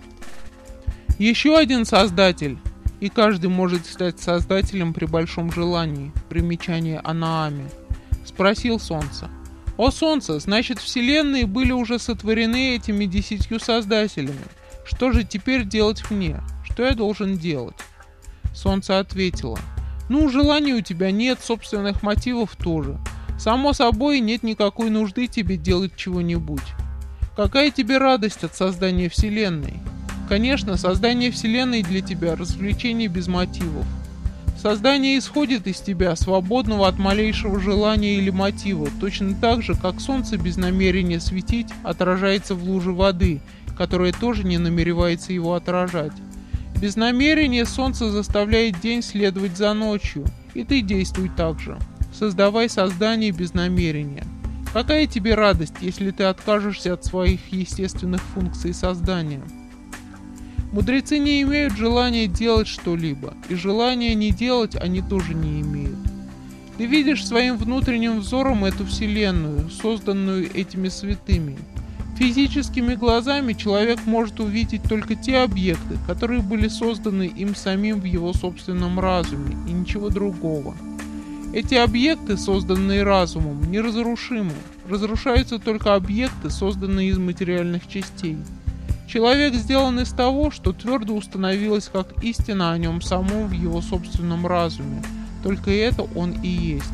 Еще один создатель, и каждый может стать создателем при большом желании. Примечание Анаами. Спросил солнце: «О солнце, значит, вселенные были уже сотворены этими десятью создателями. Что же теперь делать мне? Что я должен делать?» Солнце ответило: «Ну, желаний у тебя нет, собственных мотивов тоже. Само собой, нет никакой нужды тебе делать чего-нибудь. Какая тебе радость от создания вселенной? Конечно, создание вселенной для тебя – развлечение без мотивов. Создание исходит из тебя, свободного от малейшего желания или мотива, точно так же, как солнце без намерения светить отражается в луже воды, которая тоже не намеревается его отражать. Без намерения солнце заставляет день следовать за ночью, и ты действуй так же. Создавай создание без намерения. Какая тебе радость, если ты откажешься от своих естественных функций создания? Мудрецы не имеют желания делать что-либо, и желания не делать они тоже не имеют. Ты видишь своим внутренним взором эту вселенную, созданную этими святыми. Физическими глазами человек может увидеть только те объекты, которые были созданы им самим в его собственном разуме, и ничего другого. Эти объекты, созданные разумом, неразрушимы. Разрушаются только объекты, созданные из материальных частей. Человек сделан из того, что твердо установилось как истина о нем самом в его собственном разуме. Только это он и есть.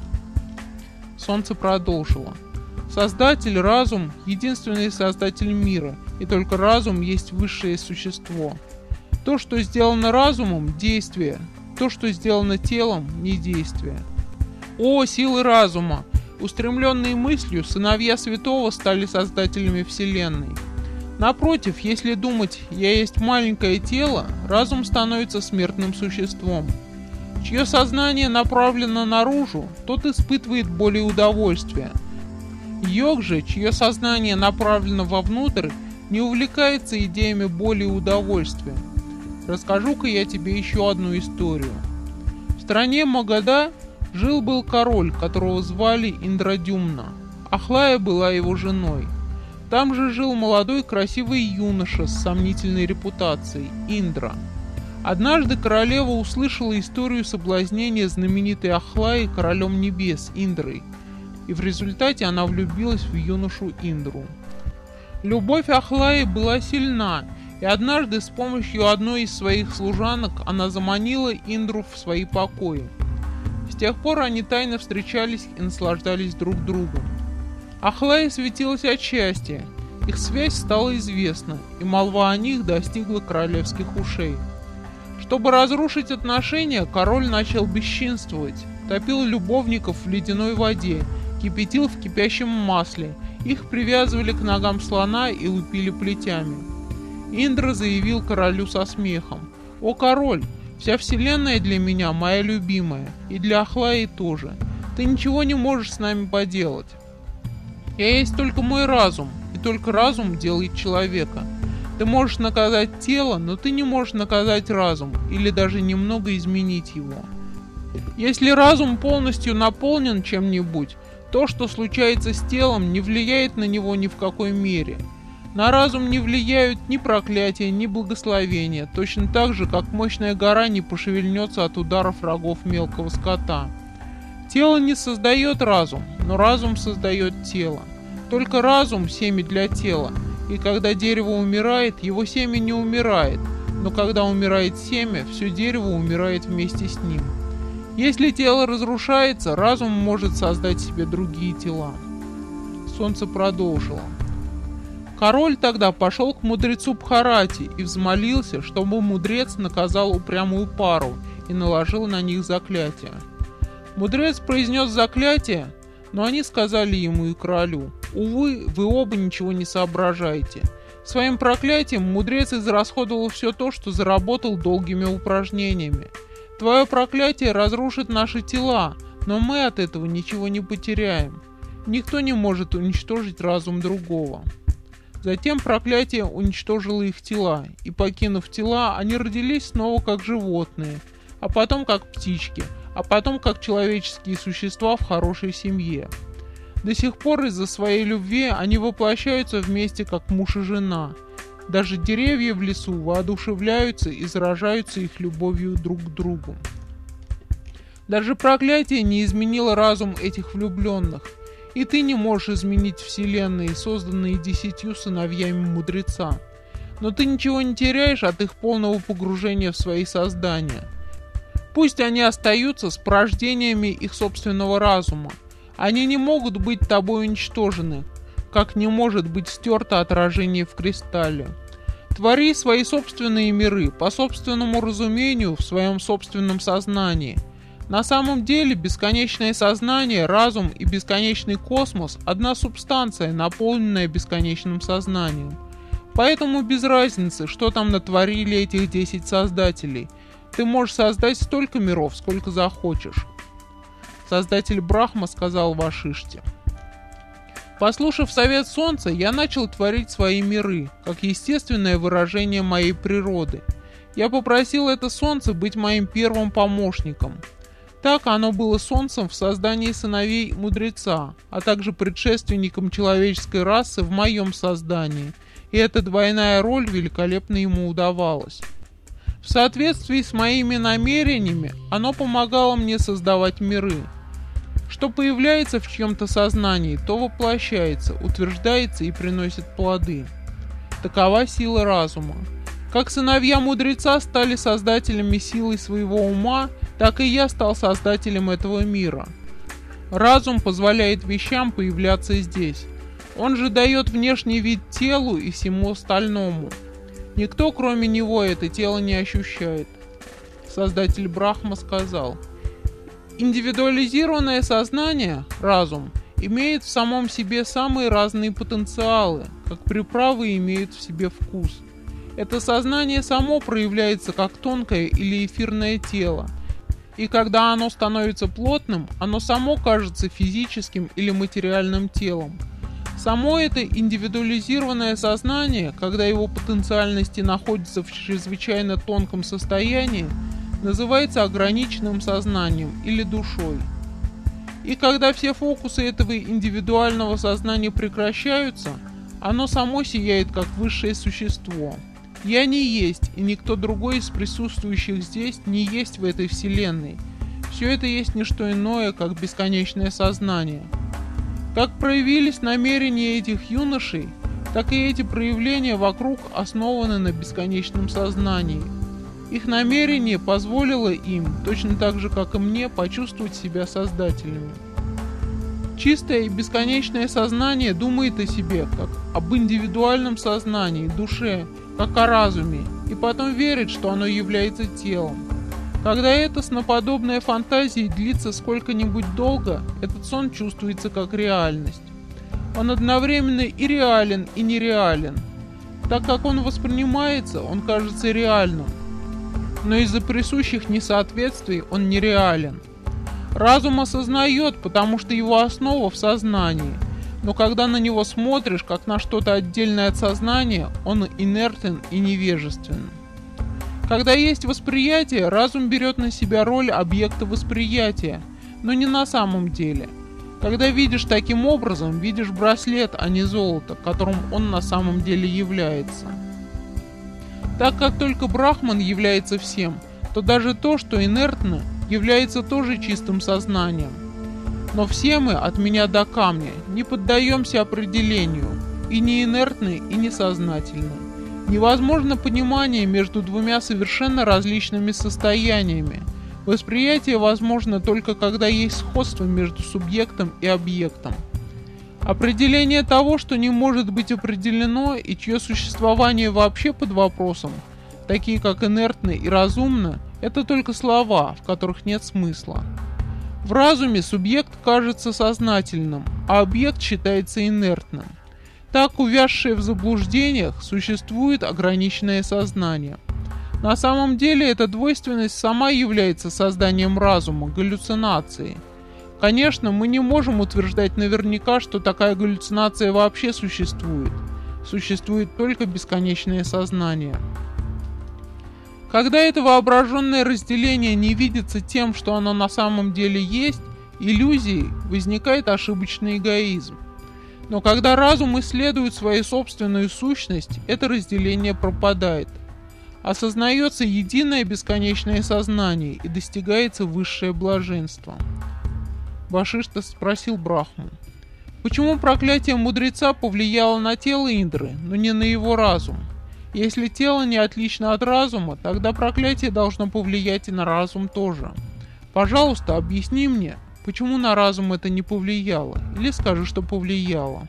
Солнце продолжило. Создатель, разум, единственный создатель мира, и только разум есть высшее существо. То, что сделано разумом – действие, то, что сделано телом – не действие. О, силы разума! Устремленные мыслью, сыновья святого стали создателями Вселенной. Напротив, если думать «я есть маленькое тело», разум становится смертным существом. Чье сознание направлено наружу, тот испытывает боль и удовольствие. Йог же, чье сознание направлено вовнутрь, не увлекается идеями боли и удовольствия. Расскажу-ка я тебе еще одну историю. В стране Магада жил-был король, которого звали Индрадюмна. Ахлая была его женой. Там же жил молодой красивый юноша с сомнительной репутацией, Индра. Однажды королева услышала историю соблазнения знаменитой Ахлаи королем небес Индрой, и в результате она влюбилась в юношу Индру. Любовь Ахлаи была сильна, и однажды с помощью одной из своих служанок она заманила Индру в свои покои. С тех пор они тайно встречались и наслаждались друг другом. Ахлая светилась от счастья, их связь стала известна, и молва о них достигла королевских ушей. Чтобы разрушить отношения, король начал бесчинствовать, топил любовников в ледяной воде, кипятил в кипящем масле, их привязывали к ногам слона и лупили плетями. Индра заявил королю со смехом: «О король, вся вселенная для меня моя любимая, и для Ахлаи тоже. Ты ничего не можешь с нами поделать. Я есть только мой разум, и только разум делает человека. Ты можешь наказать тело, но ты не можешь наказать разум, или даже немного изменить его. Если разум полностью наполнен чем-нибудь, то, что случается с телом, не влияет на него ни в какой мере. На разум не влияют ни проклятия, ни благословения, точно так же, как мощная гора не пошевельнется от ударов рогов мелкого скота. Тело не создает разум, но разум создает тело. Только разум – семя для тела, и когда дерево умирает, его семя не умирает, но когда умирает семя, все дерево умирает вместе с ним. Если тело разрушается, разум может создать себе другие тела. Солнце продолжило. Король тогда пошел к мудрецу Бхарати и взмолился, чтобы мудрец наказал упрямую пару и наложил на них заклятие. Мудрец произнес заклятие, но они сказали ему и королю: «Увы, вы оба ничего не соображаете. Своим проклятием мудрец израсходовал все то, что заработал долгими упражнениями. Твое проклятие разрушит наши тела, но мы от этого ничего не потеряем. Никто не может уничтожить разум другого». Затем проклятие уничтожило их тела, и, покинув тела, они родились снова как животные, а потом как птички, а потом как человеческие существа в хорошей семье. До сих пор из-за своей любви они воплощаются вместе как муж и жена. Даже деревья в лесу воодушевляются и заражаются их любовью друг к другу. Даже проклятие не изменило разум этих влюбленных, и ты не можешь изменить вселенные, созданные десятью сыновьями мудреца. Но ты ничего не теряешь от их полного погружения в свои создания. Пусть они остаются с порождениями их собственного разума. Они не могут быть тобой уничтожены, как не может быть стерто отражение в кристалле. Твори свои собственные миры по собственному разумению в своем собственном сознании. На самом деле бесконечное сознание, разум и бесконечный космос – одна субстанция, наполненная бесконечным сознанием. Поэтому без разницы, что там натворили этих десять создателей. Ты можешь создать столько миров, сколько захочешь. Создатель Брахма сказал Вашиште: «Послушав совет Солнца, я начал творить свои миры, как естественное выражение моей природы. Я попросил это Солнце быть моим первым помощником. Так оно было солнцем в создании сыновей мудреца, а также предшественником человеческой расы в моем создании, и эта двойная роль великолепно ему удавалась. В соответствии с моими намерениями оно помогало мне создавать миры. Что появляется в чьем-то сознании, то воплощается, утверждается и приносит плоды. Такова сила разума. Как сыновья мудреца стали создателями силой своего ума, так и я стал создателем этого мира. Разум позволяет вещам появляться здесь. Он же дает внешний вид телу и всему остальному. Никто, кроме него, это тело не ощущает. Создатель Брахма сказал: индивидуализированное сознание, разум, имеет в самом себе самые разные потенциалы, как приправы имеют в себе вкус. Это сознание само проявляется как тонкое или эфирное тело, и когда оно становится плотным, оно само кажется физическим или материальным телом. Само это индивидуализированное сознание, когда его потенциальности находятся в чрезвычайно тонком состоянии, называется ограниченным сознанием или душой. И когда все фокусы этого индивидуального сознания прекращаются, оно само сияет как высшее существо. Я не есть, и никто другой из присутствующих здесь не есть в этой вселенной. Все это есть не что иное, как бесконечное сознание. Как проявились намерения этих юношей, так и эти проявления вокруг основаны на бесконечном сознании. Их намерение позволило им, точно так же, как и мне, почувствовать себя создателями. Чистое и бесконечное сознание думает о себе, как об индивидуальном сознании, душе, как о разуме, и потом верит, что оно является телом. Когда эта сноподобная фантазия длится сколько-нибудь долго, этот сон чувствуется как реальность. Он одновременно и реален, и нереален. Так как он воспринимается, он кажется реальным. Но из-за присущих несоответствий он нереален. Разум осознает, потому что его основа в сознании, но когда на него смотришь, как на что-то отдельное от сознания, он инертен и невежествен. Когда есть восприятие, разум берет на себя роль объекта восприятия, но не на самом деле. Когда видишь таким образом, видишь браслет, а не золото, которым он на самом деле является. Так как только Брахман является всем, то даже то, что инертно, является тоже чистым сознанием. Но все мы, от меня до камня, не поддаемся определению, и не инертны, и не сознательны. Невозможно понимание между двумя совершенно различными состояниями. Восприятие возможно только когда есть сходство между субъектом и объектом. Определение того, что не может быть определено и чье существование вообще под вопросом, такие как инертно и разумно, это только слова, в которых нет смысла. В разуме субъект кажется сознательным, а объект считается инертным. Так, увязшее в заблуждениях, существует ограниченное сознание. На самом деле, эта двойственность сама является созданием разума, галлюцинацией. Конечно, мы не можем утверждать наверняка, что такая галлюцинация вообще существует. Существует только бесконечное сознание. Когда это воображенное разделение не видится тем, что оно на самом деле есть, иллюзией, возникает ошибочный эгоизм. Но когда разум исследует свою собственную сущность, это разделение пропадает. Осознается единое бесконечное сознание и достигается высшее блаженство. Вашишта спросил Брахму: почему проклятие мудреца повлияло на тело Индры, но не на его разум? Если тело не отлично от разума, тогда проклятие должно повлиять и на разум тоже. Пожалуйста, объясни мне, почему на разум это не повлияло, или скажи, что повлияло.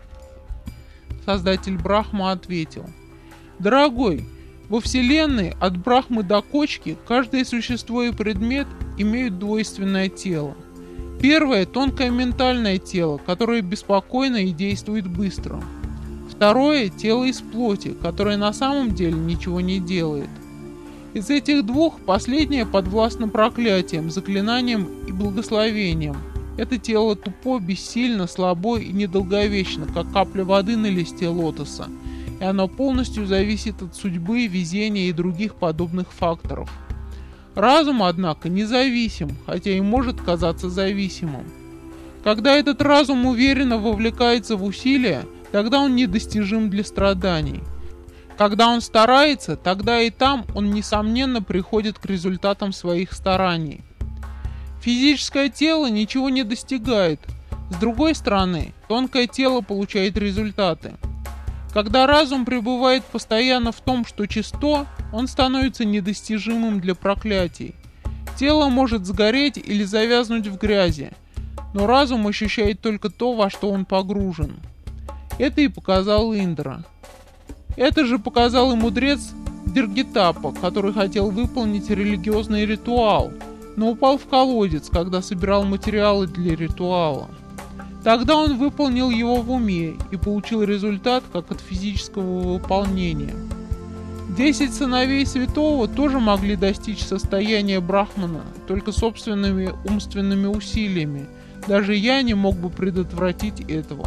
Создатель Брахма ответил: дорогой, во Вселенной от Брахмы до кочки каждое существо и предмет имеют двойственное тело. Первое – тонкое ментальное тело, которое беспокойно и действует быстро. Второе – тело из плоти, которое на самом деле ничего не делает. Из этих двух последнее подвластно проклятиям, заклинаниям и благословениям. Это тело тупо, бессильно, слабо и недолговечно, как капля воды на листе лотоса, и оно полностью зависит от судьбы, везения и других подобных факторов. Разум, однако, независим, хотя и может казаться зависимым. Когда этот разум уверенно вовлекается в усилия, тогда он недостижим для страданий. Когда он старается, тогда и там он, несомненно, приходит к результатам своих стараний. Физическое тело ничего не достигает. С другой стороны, тонкое тело получает результаты. Когда разум пребывает постоянно в том, что чисто, он становится недостижимым для проклятий. Тело может сгореть или завязнуть в грязи, но разум ощущает только то, во что он погружен. Это и показал Индра. Это же показал и мудрец Диргитапа, который хотел выполнить религиозный ритуал, но упал в колодец, когда собирал материалы для ритуала. Тогда он выполнил его в уме и получил результат как от физического выполнения. Десять сыновей святого тоже могли достичь состояния брахмана только собственными умственными усилиями. Даже я не мог бы предотвратить этого.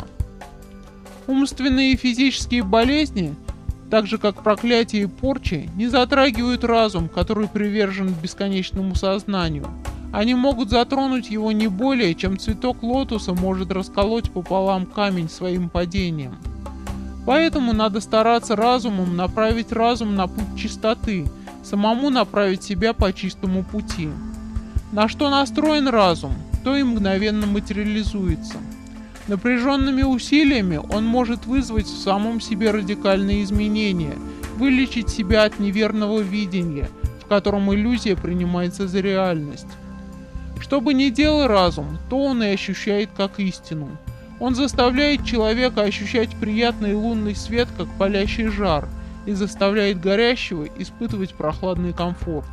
Умственные и физические болезни, так же как проклятие и порчи, не затрагивают разум, который привержен бесконечному сознанию. Они могут затронуть его не более, чем цветок лотоса может расколоть пополам камень своим падением. Поэтому надо стараться разумом направить разум на путь чистоты, самому направить себя по чистому пути. На что настроен разум, то и мгновенно материализуется. Напряженными усилиями он может вызвать в самом себе радикальные изменения, вылечить себя от неверного видения, в котором иллюзия принимается за реальность. Что бы ни делал разум, то он и ощущает как истину. Он заставляет человека ощущать приятный лунный свет, как палящий жар, и заставляет горящего испытывать прохладный комфорт.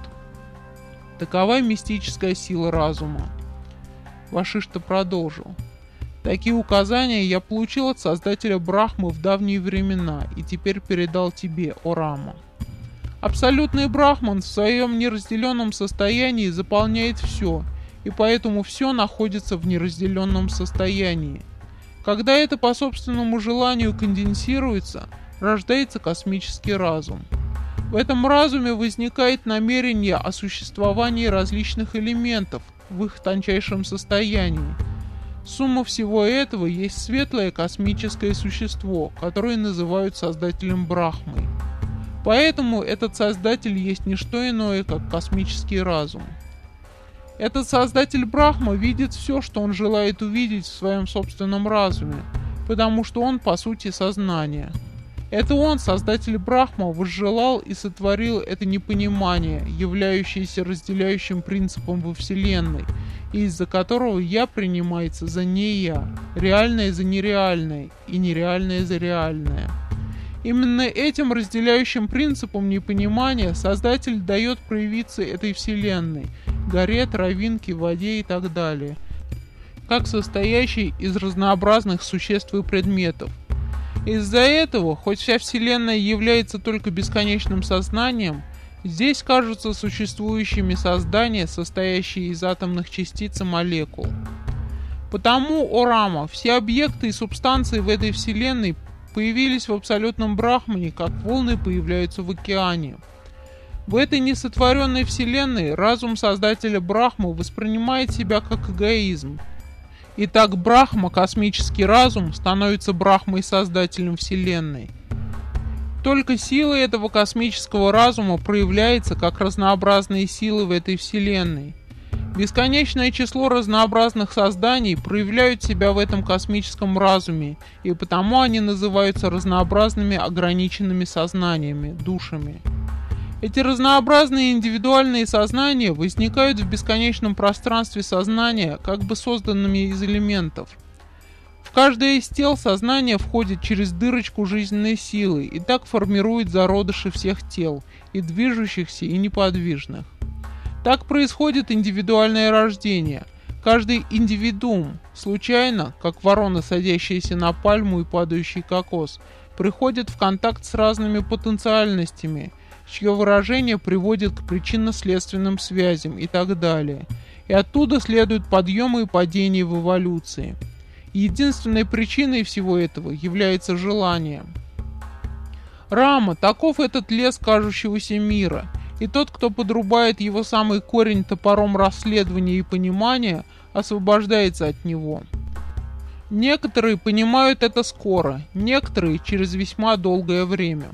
Такова мистическая сила разума. Вашишта продолжил. Такие указания я получил от создателя Брахмы в давние времена и теперь передал тебе, о Рама. Абсолютный Брахман в своем неразделенном состоянии заполняет все, и поэтому все находится в неразделенном состоянии. Когда это по собственному желанию конденсируется, рождается космический разум. В этом разуме возникает намерение о существовании различных элементов в их тончайшем состоянии. Сумма всего этого есть светлое космическое существо, которое называют Создателем Брахмой. Поэтому этот Создатель есть не что иное, как космический разум. Этот Создатель Брахма видит все, что он желает увидеть в своем собственном разуме, потому что он по сути сознание. Это он, Создатель Брахма, возжелал и сотворил это непонимание, являющееся разделяющим принципом во Вселенной, и из-за которого я принимается за не я, реальное за нереальное и нереальное за реальное. Именно этим разделяющим принципом непонимания Создатель дает проявиться этой Вселенной, горе, травинке, воде и так далее, как состоящей из разнообразных существ и предметов. Из-за этого, хоть вся Вселенная является только бесконечным сознанием, здесь кажутся существующими создания, состоящие из атомных частиц и молекул. Потому, о Рама, все объекты и субстанции в этой Вселенной появились в абсолютном Брахмане, как волны появляются в океане. В этой несотворенной Вселенной разум Создателя Брахмы воспринимает себя как эгоизм. Итак, Брахма, космический разум, становится Брахмой Создателем Вселенной. Только сила этого космического разума проявляется как разнообразные силы в этой Вселенной. Бесконечное число разнообразных созданий проявляют себя в этом космическом разуме, и потому они называются разнообразными ограниченными сознаниями, душами. Эти разнообразные индивидуальные сознания возникают в бесконечном пространстве сознания, как бы созданными из элементов. В каждое из тел сознание входит через дырочку жизненной силы и так формирует зародыши всех тел, и движущихся, и неподвижных. Так происходит индивидуальное рождение. Каждый индивидуум, случайно, как ворона, садящаяся на пальму и падающий кокос, приходит в контакт с разными потенциальностями, чье выражение приводит к причинно-следственным связям и так далее. И оттуда следуют подъемы и падения в эволюции. Единственной причиной всего этого является желание. Рама, таков этот лес кажущегося мира, и тот, кто подрубает его самый корень топором расследования и понимания, освобождается от него. Некоторые понимают это скоро, некоторые через весьма долгое время.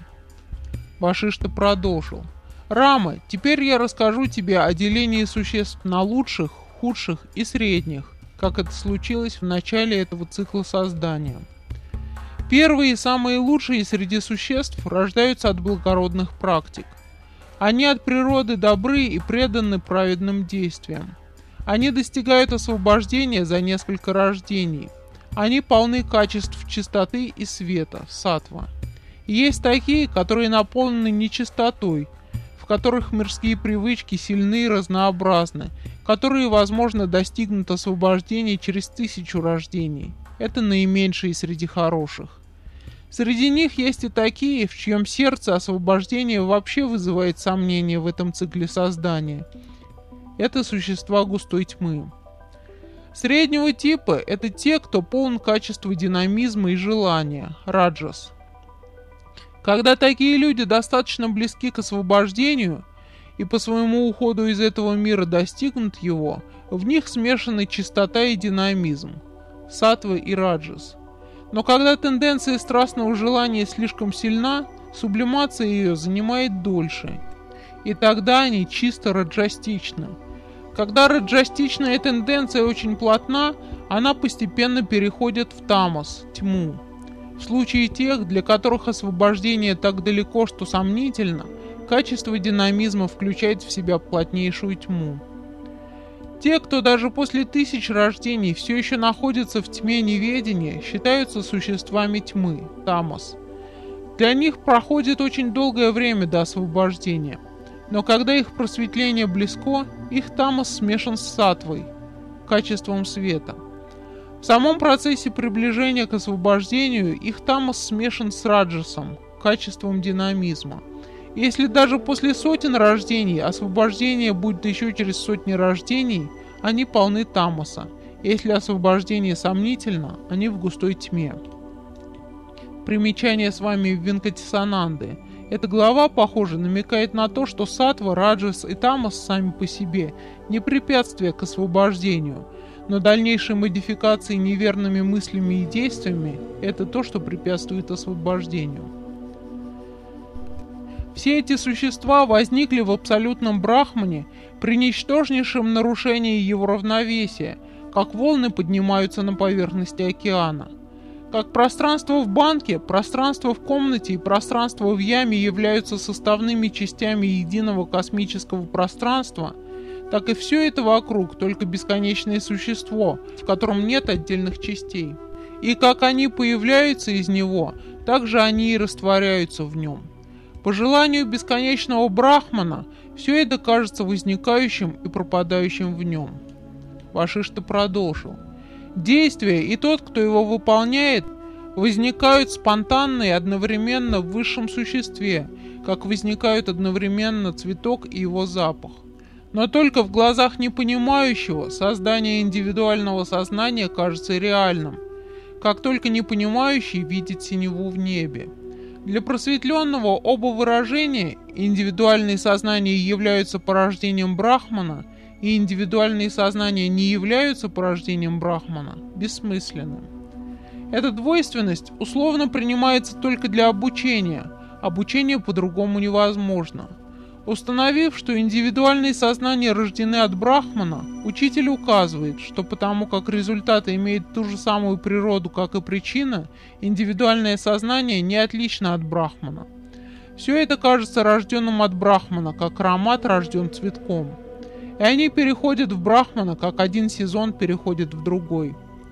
Вашишта продолжил. Рама, теперь я расскажу тебе о делении существ на лучших, худших и средних, как это случилось в начале этого цикла создания. Первые и самые лучшие среди существ рождаются от благородных практик. Они от природы добры и преданы праведным действиям. Они достигают освобождения за несколько рождений. Они полны качеств чистоты и света, саттва. И есть такие, которые наполнены нечистотой, в которых мирские привычки сильны и разнообразны, которые, возможно, достигнут освобождения через тысячу рождений. Это наименьшие среди хороших. Среди них есть и такие, в чьем сердце освобождение вообще вызывает сомнения в этом цикле создания. Это существа густой тьмы. Среднего типа – это те, кто полон качества динамизма и желания, раджас. Когда такие люди достаточно близки к освобождению и по своему уходу из этого мира достигнут его, в них смешаны чистота и динамизм, саттва и раджас. Но когда тенденция страстного желания слишком сильна, сублимация ее занимает дольше, и тогда они чисто раджастичны. Когда раджастичная тенденция очень плотна, она постепенно переходит в тамас, тьму. В случае тех, для которых освобождение так далеко, что сомнительно, качество динамизма включает в себя плотнейшую тьму. Те, кто даже после тысяч рождений все еще находятся в тьме неведения, считаются существами тьмы, тамас. Для них проходит очень долгое время до освобождения, но когда их просветление близко, их тамас смешан с саттвой, качеством света. В самом процессе приближения к освобождению их тамас смешан с раджасом, качеством динамизма. Если даже после сотен рождений освобождение будет еще через сотни рождений, они полны тамаса. Если освобождение сомнительно, они в густой тьме. Примечание с вами Венкатесананды. Эта глава, похоже, намекает на то, что саттва, раджас и тамас сами по себе не препятствия к освобождению, но дальнейшие модификации неверными мыслями и действиями – это то, что препятствует освобождению. Все эти существа возникли в абсолютном брахмане при ничтожнейшем нарушении его равновесия, как волны поднимаются на поверхности океана. Как пространство в банке, пространство в комнате и пространство в яме являются составными частями единого космического пространства, так и все это вокруг только бесконечное существо, в котором нет отдельных частей. И как они появляются из него, так же они и растворяются в нем. По желанию бесконечного брахмана, все это кажется возникающим и пропадающим в нем. Вашишта продолжил. Действие и тот, кто его выполняет, возникают спонтанно и одновременно в высшем существе, как возникают одновременно цветок и его запах. Но только в глазах непонимающего создание индивидуального сознания кажется реальным, как только непонимающий видит синеву в небе. Для просветленного оба выражения, индивидуальные сознания являются порождением брахмана, и индивидуальные сознания не являются порождением брахмана, бессмысленным. Эта двойственность условно принимается только для обучения, обучение по-другому невозможно. Установив, что индивидуальные сознания рождены от брахмана, учитель указывает, что потому как результаты имеют ту же самую природу, как и причина, индивидуальное сознание не отлично от брахмана. Все это кажется рожденным от брахмана, как аромат рожден цветком. И они переходят в брахмана, как один сезон переходит в другой.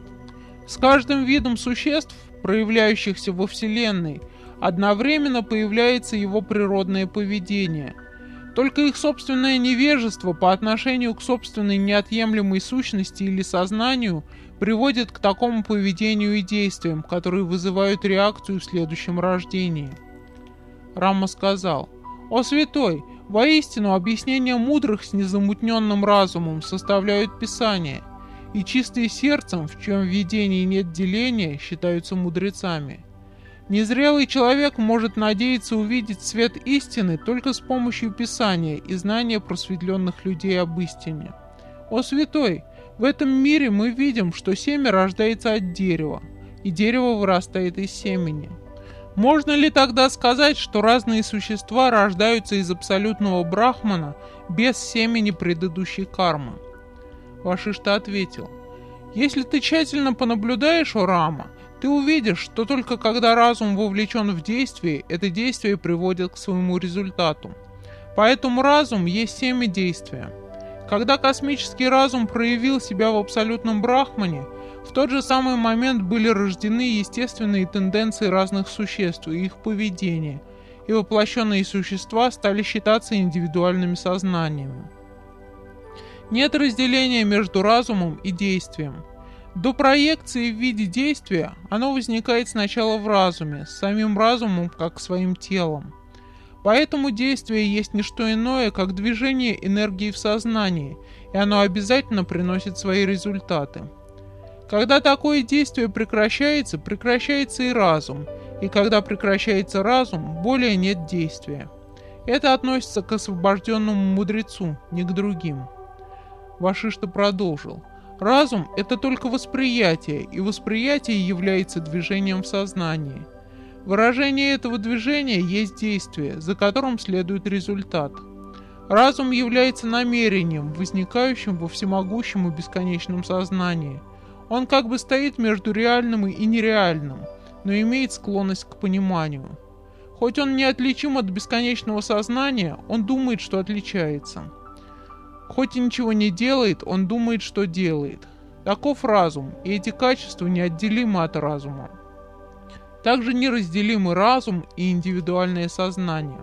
С каждым видом существ, проявляющихся во Вселенной, одновременно появляется его природное поведение. Только их собственное невежество по отношению к собственной неотъемлемой сущности или сознанию приводит к такому поведению и действиям, которые вызывают реакцию в следующем рождении. Рама сказал: «О святой, воистину объяснения мудрых с незамутненным разумом составляют Писание, и чистые сердцем, в чьем видении нет деления, считаются мудрецами. Незрелый человек может надеяться увидеть свет истины только с помощью Писания и знания просветленных людей об истине. О святой! В этом мире мы видим, что семя рождается от дерева, и дерево вырастает из семени. Можно ли тогда сказать, что разные существа рождаются из абсолютного брахмана без семени предыдущей кармы? Вашишта ответил: если ты тщательно понаблюдаешь, о Рама, ты увидишь, что только когда разум вовлечен в действие, это действие приводит к своему результату. Поэтому разум есть семя действия. Когда космический разум проявил себя в абсолютном брахмане, в тот же самый момент были рождены естественные тенденции разных существ и их поведение, и воплощенные существа стали считаться индивидуальными сознаниями. Нет разделения между разумом и действием. До проекции в виде действия оно возникает сначала в разуме, с самим разумом как своим телом. Поэтому действие есть не что иное, как движение энергии в сознании, и оно обязательно приносит свои результаты. Когда такое действие прекращается, прекращается и разум, и когда прекращается разум, более нет действия. Это относится к освобожденному мудрецу, не к другим. Вашишта продолжил: разум – это только восприятие, и восприятие является движением в сознании. Выражение этого движения есть действие, за которым следует результат. Разум является намерением, возникающим во всемогущем и бесконечном сознании. Он как бы стоит между реальным и нереальным, но имеет склонность к пониманию. Хоть он неотличим от бесконечного сознания, он думает, что отличается. Хоть и ничего не делает, он думает, что делает. Таков разум, и эти качества неотделимы от разума. Также неразделимы разум и индивидуальное сознание.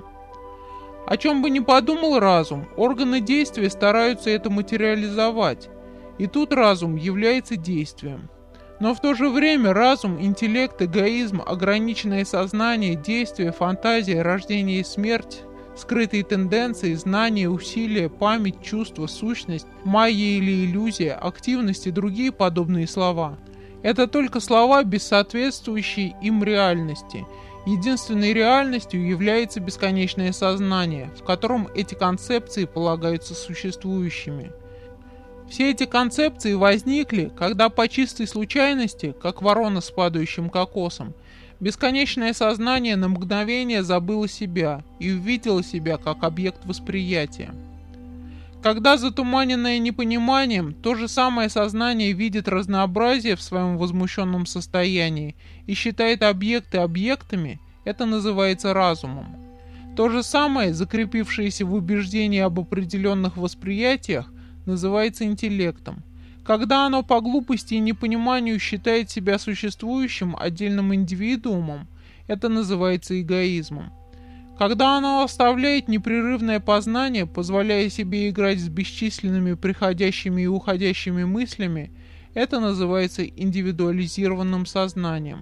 О чем бы ни подумал разум, органы действия стараются это материализовать, и тут разум является действием. Но в то же время разум, интеллект, эгоизм, ограниченное сознание, действие, фантазия, рождение и смерть, скрытые тенденции, знания, усилия, память, чувство, сущность, майя или иллюзия, активность и другие подобные слова – это только слова без соответствующей им реальности. Единственной реальностью является бесконечное сознание, в котором эти концепции полагаются существующими. Все эти концепции возникли, когда по чистой случайности, как ворона с падающим кокосом, бесконечное сознание на мгновение забыло себя и увидело себя как объект восприятия. Когда затуманенное непониманием, то же самое сознание видит разнообразие в своем возмущенном состоянии и считает объекты объектами, это называется разумом. То же самое, закрепившееся в убеждении об определенных восприятиях, называется интеллектом. Когда оно по глупости и непониманию считает себя существующим отдельным индивидуумом, это называется эгоизмом. Когда оно оставляет непрерывное познание, позволяя себе играть с бесчисленными приходящими и уходящими мыслями, это называется индивидуализированным сознанием.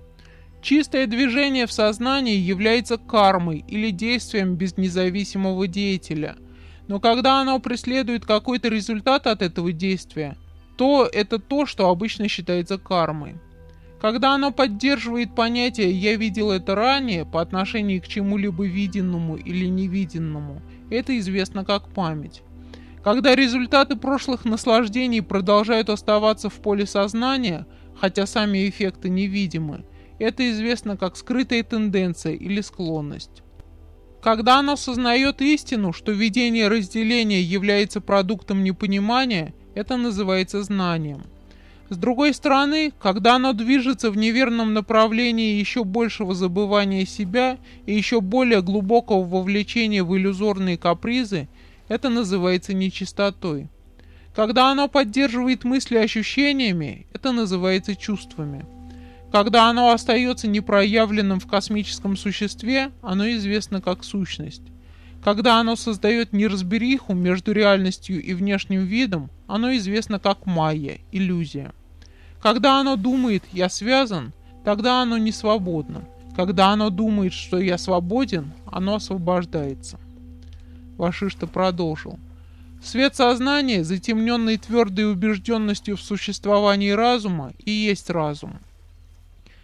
Чистое движение в сознании является кармой или действием без независимого деятеля, но когда оно преследует какой-то результат от этого действия, то это то, что обычно считается кармой. Когда оно поддерживает понятие «я видел это ранее» по отношению к чему-либо виденному или невиденному, это известно как память. Когда результаты прошлых наслаждений продолжают оставаться в поле сознания, хотя сами эффекты невидимы, это известно как скрытая тенденция или склонность. Когда оно сознает истину, что видение разделения является продуктом непонимания, это называется знанием. С другой стороны, когда оно движется в неверном направлении еще большего забывания себя и еще более глубокого вовлечения в иллюзорные капризы, это называется нечистотой. Когда оно поддерживает мысли ощущениями, это называется чувствами. Когда оно остается непроявленным в космическом существе, оно известно как сущность. Когда оно создает неразбериху между реальностью и внешним видом, оно известно как майя, иллюзия. Когда оно думает «я связан», тогда оно не свободно. Когда оно думает, что «я свободен», оно освобождается. Вашишта продолжил. Свет сознания, затемненный твердой убежденностью в существовании разума, и есть разум.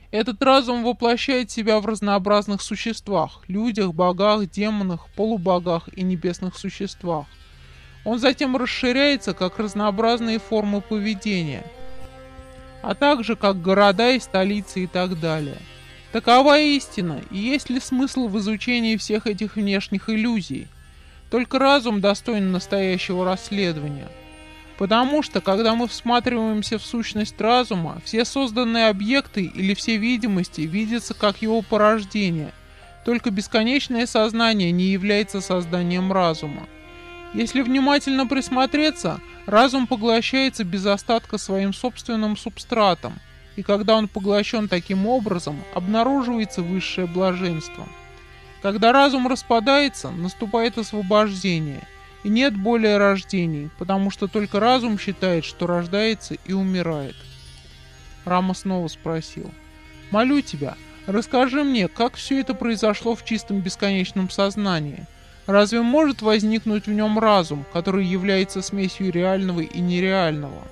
Этот разум воплощает себя в разнообразных существах – людях, богах, демонах, полубогах и небесных существах. Он затем расширяется как разнообразные формы поведения, а также как города и столицы и так далее. Такова истина, и есть ли смысл в изучении всех этих внешних иллюзий? Только разум достоин настоящего расследования. Потому что, когда мы всматриваемся в сущность разума, все созданные объекты или все видимости видятся как его порождение. Только бесконечное сознание не является созданием разума. Если внимательно присмотреться, разум поглощается без остатка своим собственным субстратом, и когда он поглощен таким образом, обнаруживается высшее блаженство. Когда разум распадается, наступает освобождение, и нет более рождений, потому что только разум считает, что рождается и умирает. Рама снова спросил: «Молю тебя, расскажи мне, как все это произошло в чистом бесконечном сознании? Разве может возникнуть в нем разум, который является смесью реального и нереального?»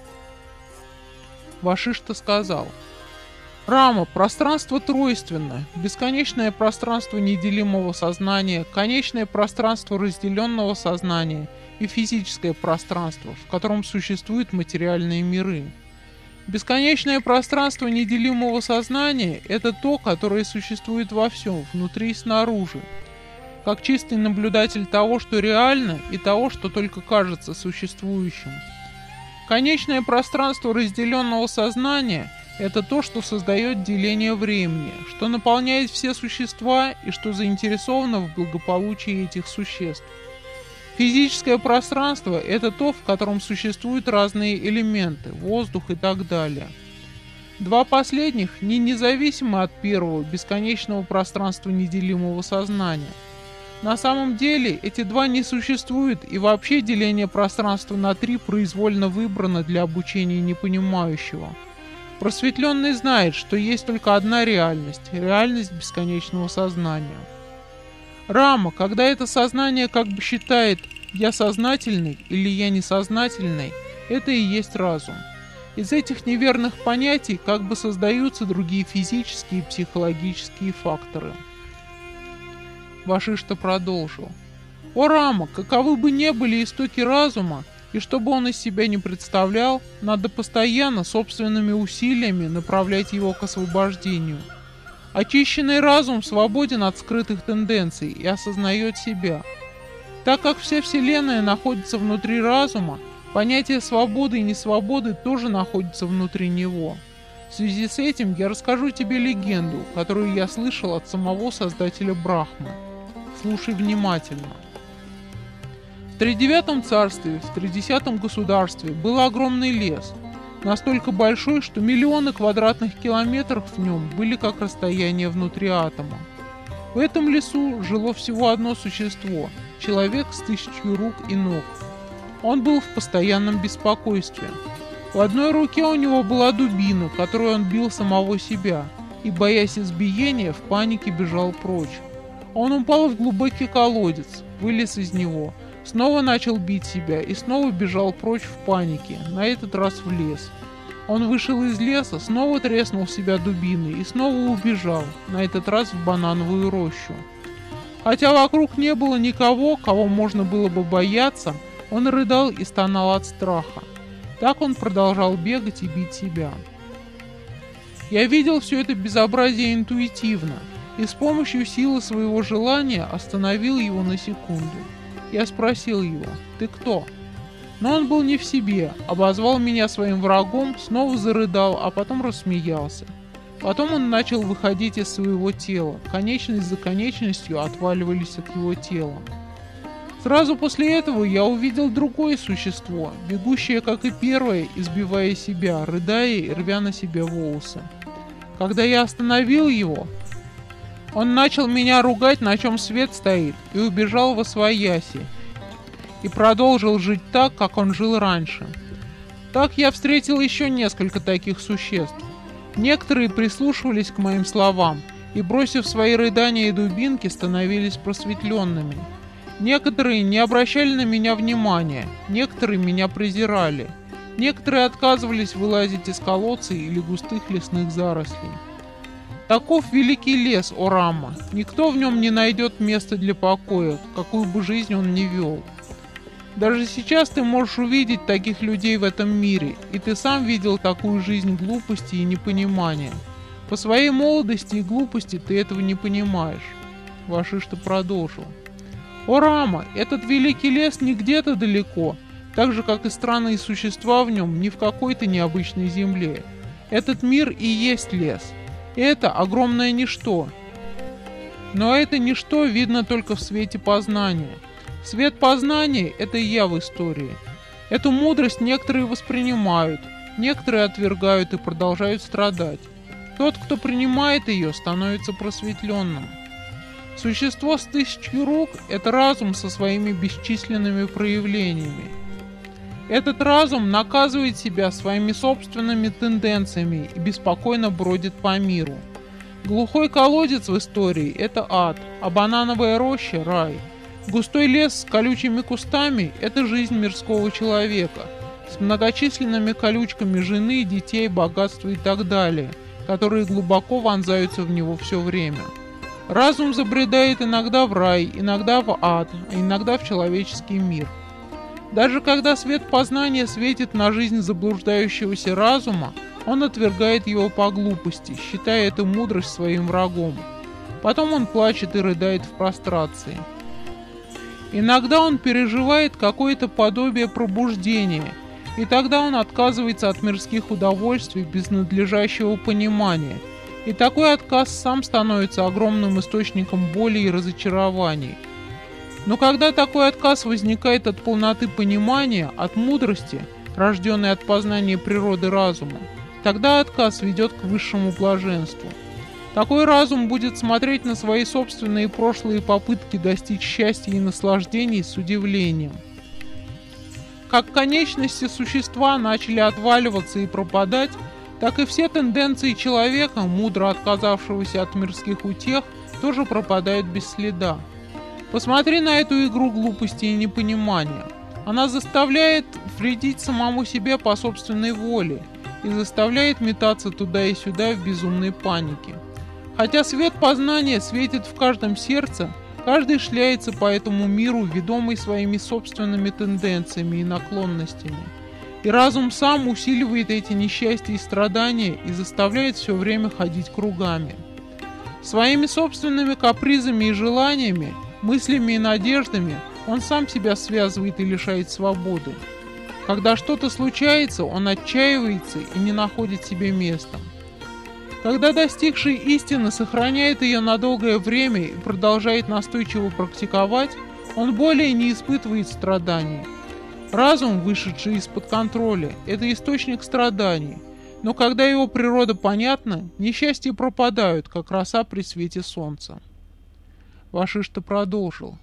Вашишта сказал: «Рама, пространство тройственно, бесконечное пространство неделимого сознания, конечное пространство разделенного сознания и физическое пространство, в котором существуют материальные миры. Бесконечное пространство неделимого сознания – это то, которое существует во всем, внутри и снаружи, как чистый наблюдатель того, что реально, и того, что только кажется существующим. Конечное пространство разделенного сознания – это то, что создает деление времени, что наполняет все существа и что заинтересовано в благополучии этих существ. Физическое пространство – это то, в котором существуют разные элементы, воздух и так далее. Два последних не независимы от первого бесконечного пространства неделимого сознания. На самом деле эти два не существуют, и вообще деление пространства на три произвольно выбрано для обучения непонимающего. Просветленный знает, что есть только одна реальность – реальность бесконечного сознания. Рама, когда это сознание как бы считает «я сознательный» или «я несознательный», это и есть разум. Из этих неверных понятий как бы создаются другие физические и психологические факторы. Вашишта продолжил: «О Рама, каковы бы ни были истоки разума, и что бы он из себя не представлял, надо постоянно собственными усилиями направлять его к освобождению. Очищенный разум свободен от скрытых тенденций и осознает себя. Так как вся Вселенная находится внутри разума, понятие свободы и несвободы тоже находится внутри него. В связи с этим я расскажу тебе легенду, которую я слышал от самого создателя Брахмы. Слушай внимательно. В тридевятом царстве, в тридесятом государстве был огромный лес, настолько большой, что миллионы квадратных километров в нем были как расстояние внутри атома. В этом лесу жило всего одно существо – человек с тысячей рук и ног. Он был в постоянном беспокойстве. В одной руке у него была дубина, которую он бил самого себя, и, боясь избиения, в панике бежал прочь. Он упал в глубокий колодец, вылез из него, снова начал бить себя и снова бежал прочь в панике, на этот раз в лес. Он вышел из леса, снова треснул себя дубиной и снова убежал, на этот раз в банановую рощу. Хотя вокруг не было никого, кого можно было бы бояться, он рыдал и стонал от страха. Так он продолжал бегать и бить себя. Я видел все это безобразие интуитивно, и с помощью силы своего желания остановил его на секунду. Я спросил его: «Ты кто?» Но он был не в себе, обозвал меня своим врагом, снова зарыдал, а потом рассмеялся. Потом он начал выходить из своего тела, конечность за конечностью отваливались от его тела. Сразу после этого я увидел другое существо, бегущее, как и первое, избивая себя, рыдая и рвя на себе волосы. Когда я остановил его, он начал меня ругать, на чем свет стоит, и убежал восвояси, и продолжил жить так, как он жил раньше. Так я встретил еще несколько таких существ. Некоторые прислушивались к моим словам и, бросив свои рыдания и дубинки, становились просветленными. Некоторые не обращали на меня внимания, некоторые меня презирали. Некоторые отказывались вылазить из колодца или густых лесных зарослей. Таков великий лес, о Рама. Никто в нем не найдет места для покоя, какую бы жизнь он ни вел. Даже сейчас ты можешь увидеть таких людей в этом мире, и ты сам видел такую жизнь глупости и непонимания. По своей молодости и глупости ты этого не понимаешь. Вашишта продолжил. О Рама, этот великий лес не где-то далеко, так же, как и странные существа в нем, не в какой-то необычной земле. Этот мир и есть лес. Это огромное ничто. Но это ничто видно только в свете познания. Свет познания – это я в истории. Эту мудрость некоторые воспринимают, некоторые отвергают и продолжают страдать. Тот, кто принимает ее, становится просветленным. Существо с тысячей рук – это разум со своими бесчисленными проявлениями. Этот разум наказывает себя своими собственными тенденциями и беспокойно бродит по миру. Глухой колодец в истории – это ад, а банановая роща – рай. Густой лес с колючими кустами – это жизнь мирского человека, с многочисленными колючками жены, детей, богатства и так далее, которые глубоко вонзаются в него все время. Разум забредает иногда в рай, иногда в ад, а иногда в человеческий мир. Даже когда свет познания светит на жизнь заблуждающегося разума, он отвергает его по глупости, считая эту мудрость своим врагом. Потом он плачет и рыдает в прострации. Иногда он переживает какое-то подобие пробуждения, и тогда он отказывается от мирских удовольствий без надлежащего понимания, и такой отказ сам становится огромным источником боли и разочарований. Но когда такой отказ возникает от полноты понимания, от мудрости, рожденной от познания природы разума, тогда отказ ведет к высшему блаженству. Такой разум будет смотреть на свои собственные прошлые попытки достичь счастья и наслаждений с удивлением. Как конечности существа начали отваливаться и пропадать, так и все тенденции человека, мудро отказавшегося от мирских утех, тоже пропадают без следа. Посмотри на эту игру глупости и непонимания. Она заставляет вредить самому себе по собственной воле и заставляет метаться туда и сюда в безумной панике. Хотя свет познания светит в каждом сердце, каждый шляется по этому миру, ведомый своими собственными тенденциями и наклонностями. И разум сам усиливает эти несчастья и страдания и заставляет все время ходить кругами. Своими собственными капризами и желаниями, мыслями и надеждами он сам себя связывает и лишает свободы. Когда что-то случается, он отчаивается и не находит себе места. Когда достигший истины сохраняет ее на долгое время и продолжает настойчиво практиковать, он более не испытывает страданий. Разум, вышедший из-под контроля, это источник страданий, но когда его природа понятна, несчастья пропадают, как роса при свете солнца. Вашишта продолжил.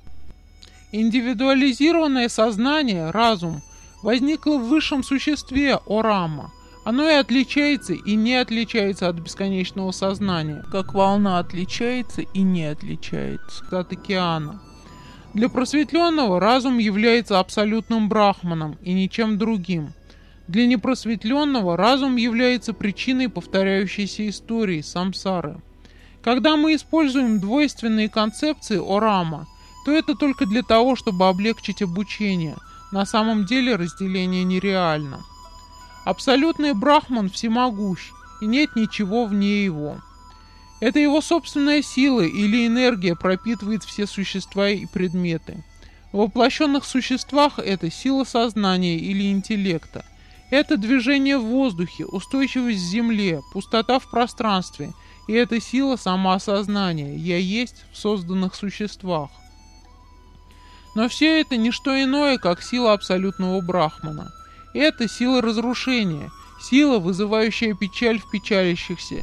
Индивидуализированное сознание, разум, возникло в высшем существе, о Рама. Оно и отличается, и не отличается от бесконечного сознания, как волна отличается и не отличается от океана. Для просветленного разум является абсолютным брахманом и ничем другим. Для непросветленного разум является причиной повторяющейся истории самсары. Когда мы используем двойственные концепции о Рама, то это только для того, чтобы облегчить обучение. На самом деле разделение нереально. Абсолютный брахман всемогущ, и нет ничего вне его. Это его собственная сила или энергия пропитывает все существа и предметы. В воплощенных существах это сила сознания или интеллекта. Это движение в воздухе, устойчивость в земле, пустота в пространстве, и это сила самоосознания «Я есть» в созданных существах. Но все это не что иное, как сила абсолютного брахмана. Это сила разрушения, сила, вызывающая печаль в печалящихся,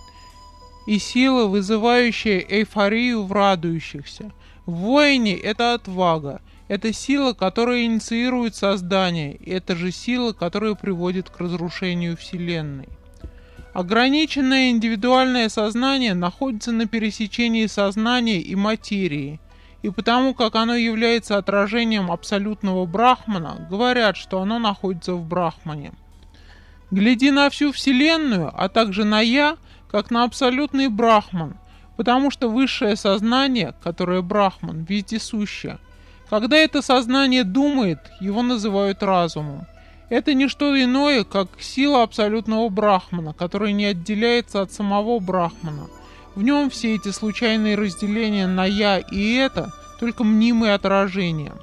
и сила, вызывающая эйфорию в радующихся. В воине это отвага, это сила, которая инициирует создание, и это же сила, которая приводит к разрушению Вселенной. Ограниченное индивидуальное сознание находится на пересечении сознания и материи, и потому как оно является отражением абсолютного брахмана, говорят, что оно находится в брахмане. Гляди на всю Вселенную, а также на «я», как на абсолютный брахман, потому что высшее сознание, которое брахман, вездесущее, когда это сознание думает, его называют разумом. Это не что иное, как сила абсолютного брахмана, которая не отделяется от самого брахмана. В нем все эти случайные разделения на «я» и «это» только мнимые отражения.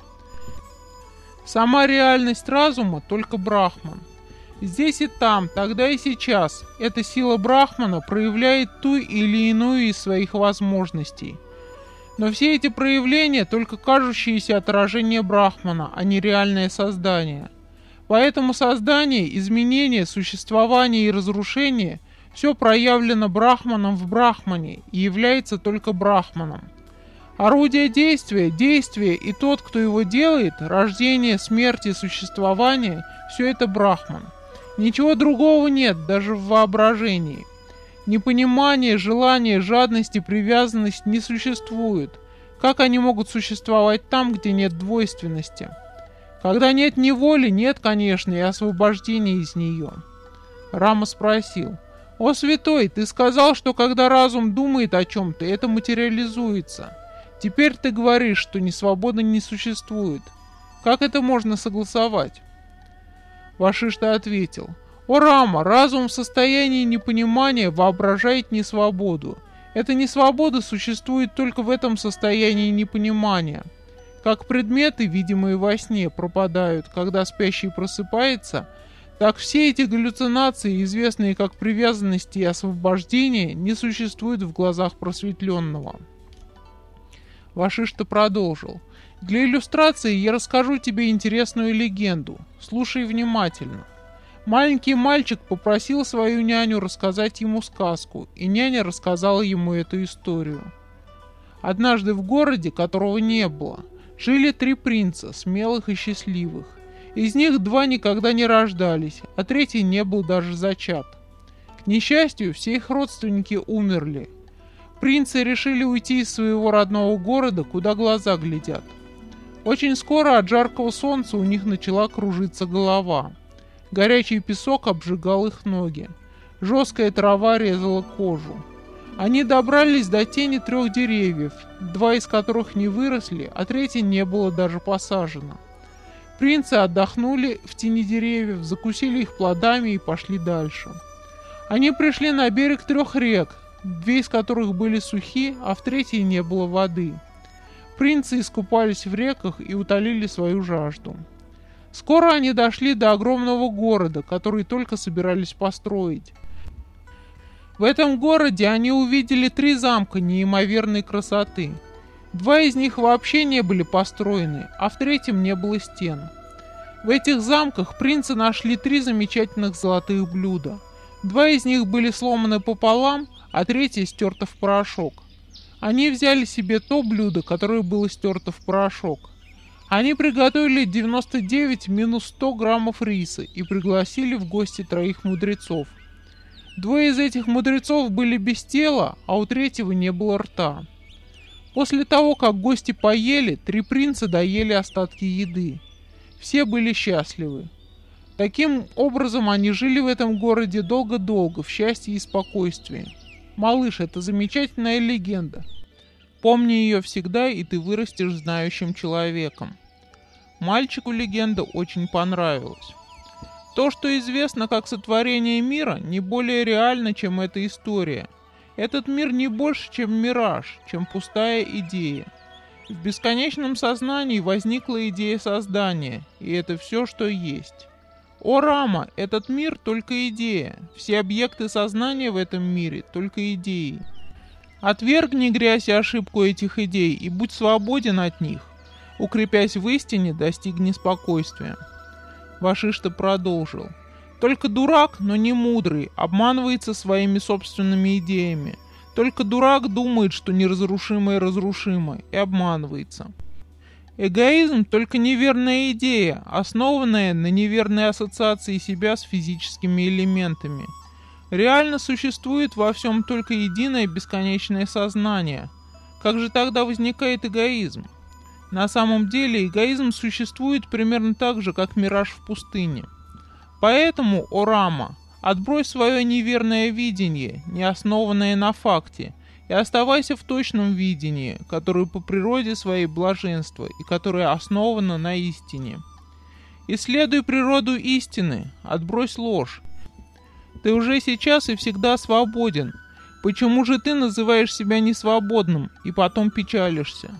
Сама реальность разума только брахман. Здесь и там, тогда и сейчас, эта сила брахмана проявляет ту или иную из своих возможностей. Но все эти проявления только кажущиеся отражения брахмана, а не реальное создание. Поэтому создание, изменение, существование и разрушение – все проявлено брахманом в брахмане и является только брахманом. Орудие действия, действие и тот, кто его делает, рождение, смерть и существование – все это брахман. Ничего другого нет даже в воображении. Непонимание, желание, жадность и привязанность не существуют. Как они могут существовать там, где нет двойственности? Когда нет неволи, нет, конечно, и освобождения из нее. Рама спросил: «О, святой, ты сказал, что когда разум думает о чем-то, это материализуется. Теперь ты говоришь, что ни свободы не существует. Как это можно согласовать?» Вашишта ответил: «О, Рама, разум в состоянии непонимания воображает несвободу. Эта несвобода существует только в этом состоянии непонимания. Как предметы, видимые во сне, пропадают, когда спящий просыпается, так все эти галлюцинации, известные как привязанности и освобождение, не существуют в глазах просветленного». Вашишта продолжил: «Для иллюстрации я расскажу тебе интересную легенду. Слушай внимательно. Маленький мальчик попросил свою няню рассказать ему сказку, и няня рассказала ему эту историю. Однажды в городе, которого не было, жили три принца, смелых и счастливых. Из них два никогда не рождались, а третий не был даже зачат. К несчастью, все их родственники умерли. Принцы решили уйти из своего родного города, куда глаза глядят. Очень скоро от жаркого солнца у них начала кружиться голова. Горячий песок обжигал их ноги. Жесткая трава резала кожу. Они добрались до тени трех деревьев, два из которых не выросли, а третье не было даже посажено. Принцы отдохнули в тени деревьев, закусили их плодами и пошли дальше. Они пришли на берег трех рек, две из которых были сухи, а в третьей не было воды. Принцы искупались в реках и утолили свою жажду. Скоро они дошли до огромного города, который только собирались построить. В этом городе они увидели три замка неимоверной красоты. Два из них вообще не были построены, а в третьем не было стен. В этих замках принцы нашли три замечательных золотых блюда. Два из них были сломаны пополам, а третье стерто в порошок. Они взяли себе то блюдо, которое было стерто в порошок. Они приготовили девяносто девять минус сто граммов риса и пригласили в гости троих мудрецов. Двое из этих мудрецов были без тела, а у третьего не было рта. После того, как гости поели, три принца доели остатки еды. Все были счастливы. Таким образом, они жили в этом городе долго-долго, в счастье и спокойствии. Малыш, это замечательная легенда. Помни ее всегда, и ты вырастешь знающим человеком. Мальчику легенда очень понравилась. То, что известно как сотворение мира, не более реально, чем эта история. Этот мир не больше, чем мираж, чем пустая идея. В бесконечном сознании возникла идея создания, и это все, что есть. О, Рама, этот мир только идея. Все объекты сознания в этом мире только идеи. Отвергни грязь и ошибку этих идей и будь свободен от них. Укрепясь в истине, достигни спокойствия. Вашишта продолжил: только дурак, но не мудрый, обманывается своими собственными идеями. Только дурак думает, что неразрушимое разрушимо, и обманывается. Эгоизм — только неверная идея, основанная на неверной ассоциации себя с физическими элементами. Реально существует во всем только единое бесконечное сознание. Как же тогда возникает эгоизм? На самом деле эгоизм существует примерно так же, как мираж в пустыне. Поэтому, о Рама, Отбрось свое неверное видение, не основанное на факте, и оставайся в точном видении, которое по природе своей блаженство и которое основано на истине. Исследуй природу истины, отбрось ложь. Ты уже сейчас и всегда свободен. Почему же ты называешь себя несвободным и потом печалишься?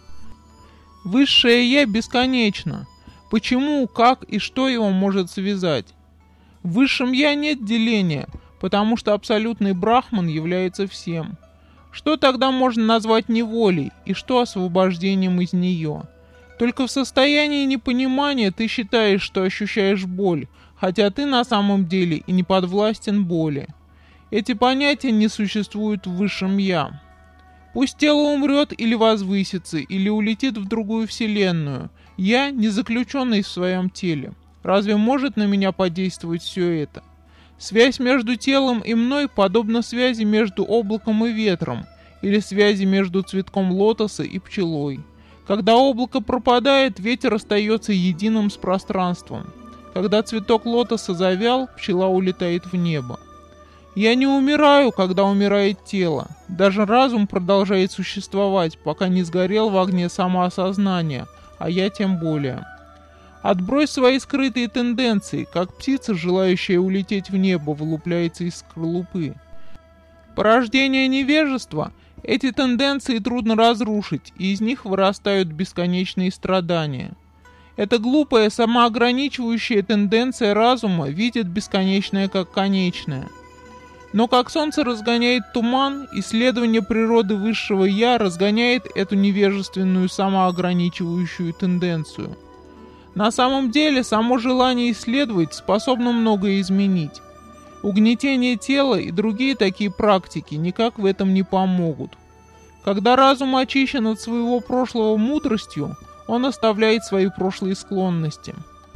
Высшее Я бесконечно. Почему, как и что его может связать? В Высшем Я нет деления, потому что абсолютный Брахман является всем. Что тогда можно назвать неволей и что освобождением из нее? Только в состоянии непонимания ты считаешь, что ощущаешь боль, хотя ты на самом деле и не подвластен боли. Эти понятия не существуют в Высшем Я. Пусть тело умрет или возвысится, или улетит в другую вселенную. Я не заключенный в своем теле. Разве может на меня подействовать все это? Связь между телом и мной подобна связи между облаком и ветром, или связи между цветком лотоса и пчелой. Когда облако пропадает, ветер остается единым с пространством. Когда цветок лотоса завял, пчела улетает в небо. Я не умираю, когда умирает тело. Даже разум продолжает существовать, пока не сгорел в огне самоосознания, а я тем более. Отбрось свои скрытые тенденции, как птица, желающая улететь в небо, вылупляется из скорлупы. Порождение невежества – эти тенденции трудно разрушить, и из них вырастают бесконечные страдания. Эта глупая, самоограничивающая тенденция разума видит бесконечное как конечное. Но как солнце разгоняет туман, исследование природы Высшего Я разгоняет эту невежественную самоограничивающую тенденцию. На самом деле, само желание исследовать способно многое изменить. Угнетение тела и другие такие практики никак в этом не помогут. Когда разум очищен от своего прошлого мудростью, он оставляет свои прошлые склонности.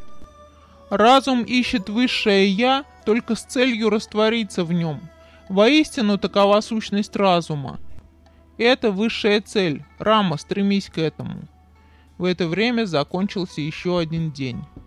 Разум ищет Высшее Я только с целью раствориться в нем. Воистину, такова сущность разума. Это высшая цель. Рама, стремись к этому. В это время закончился еще один день.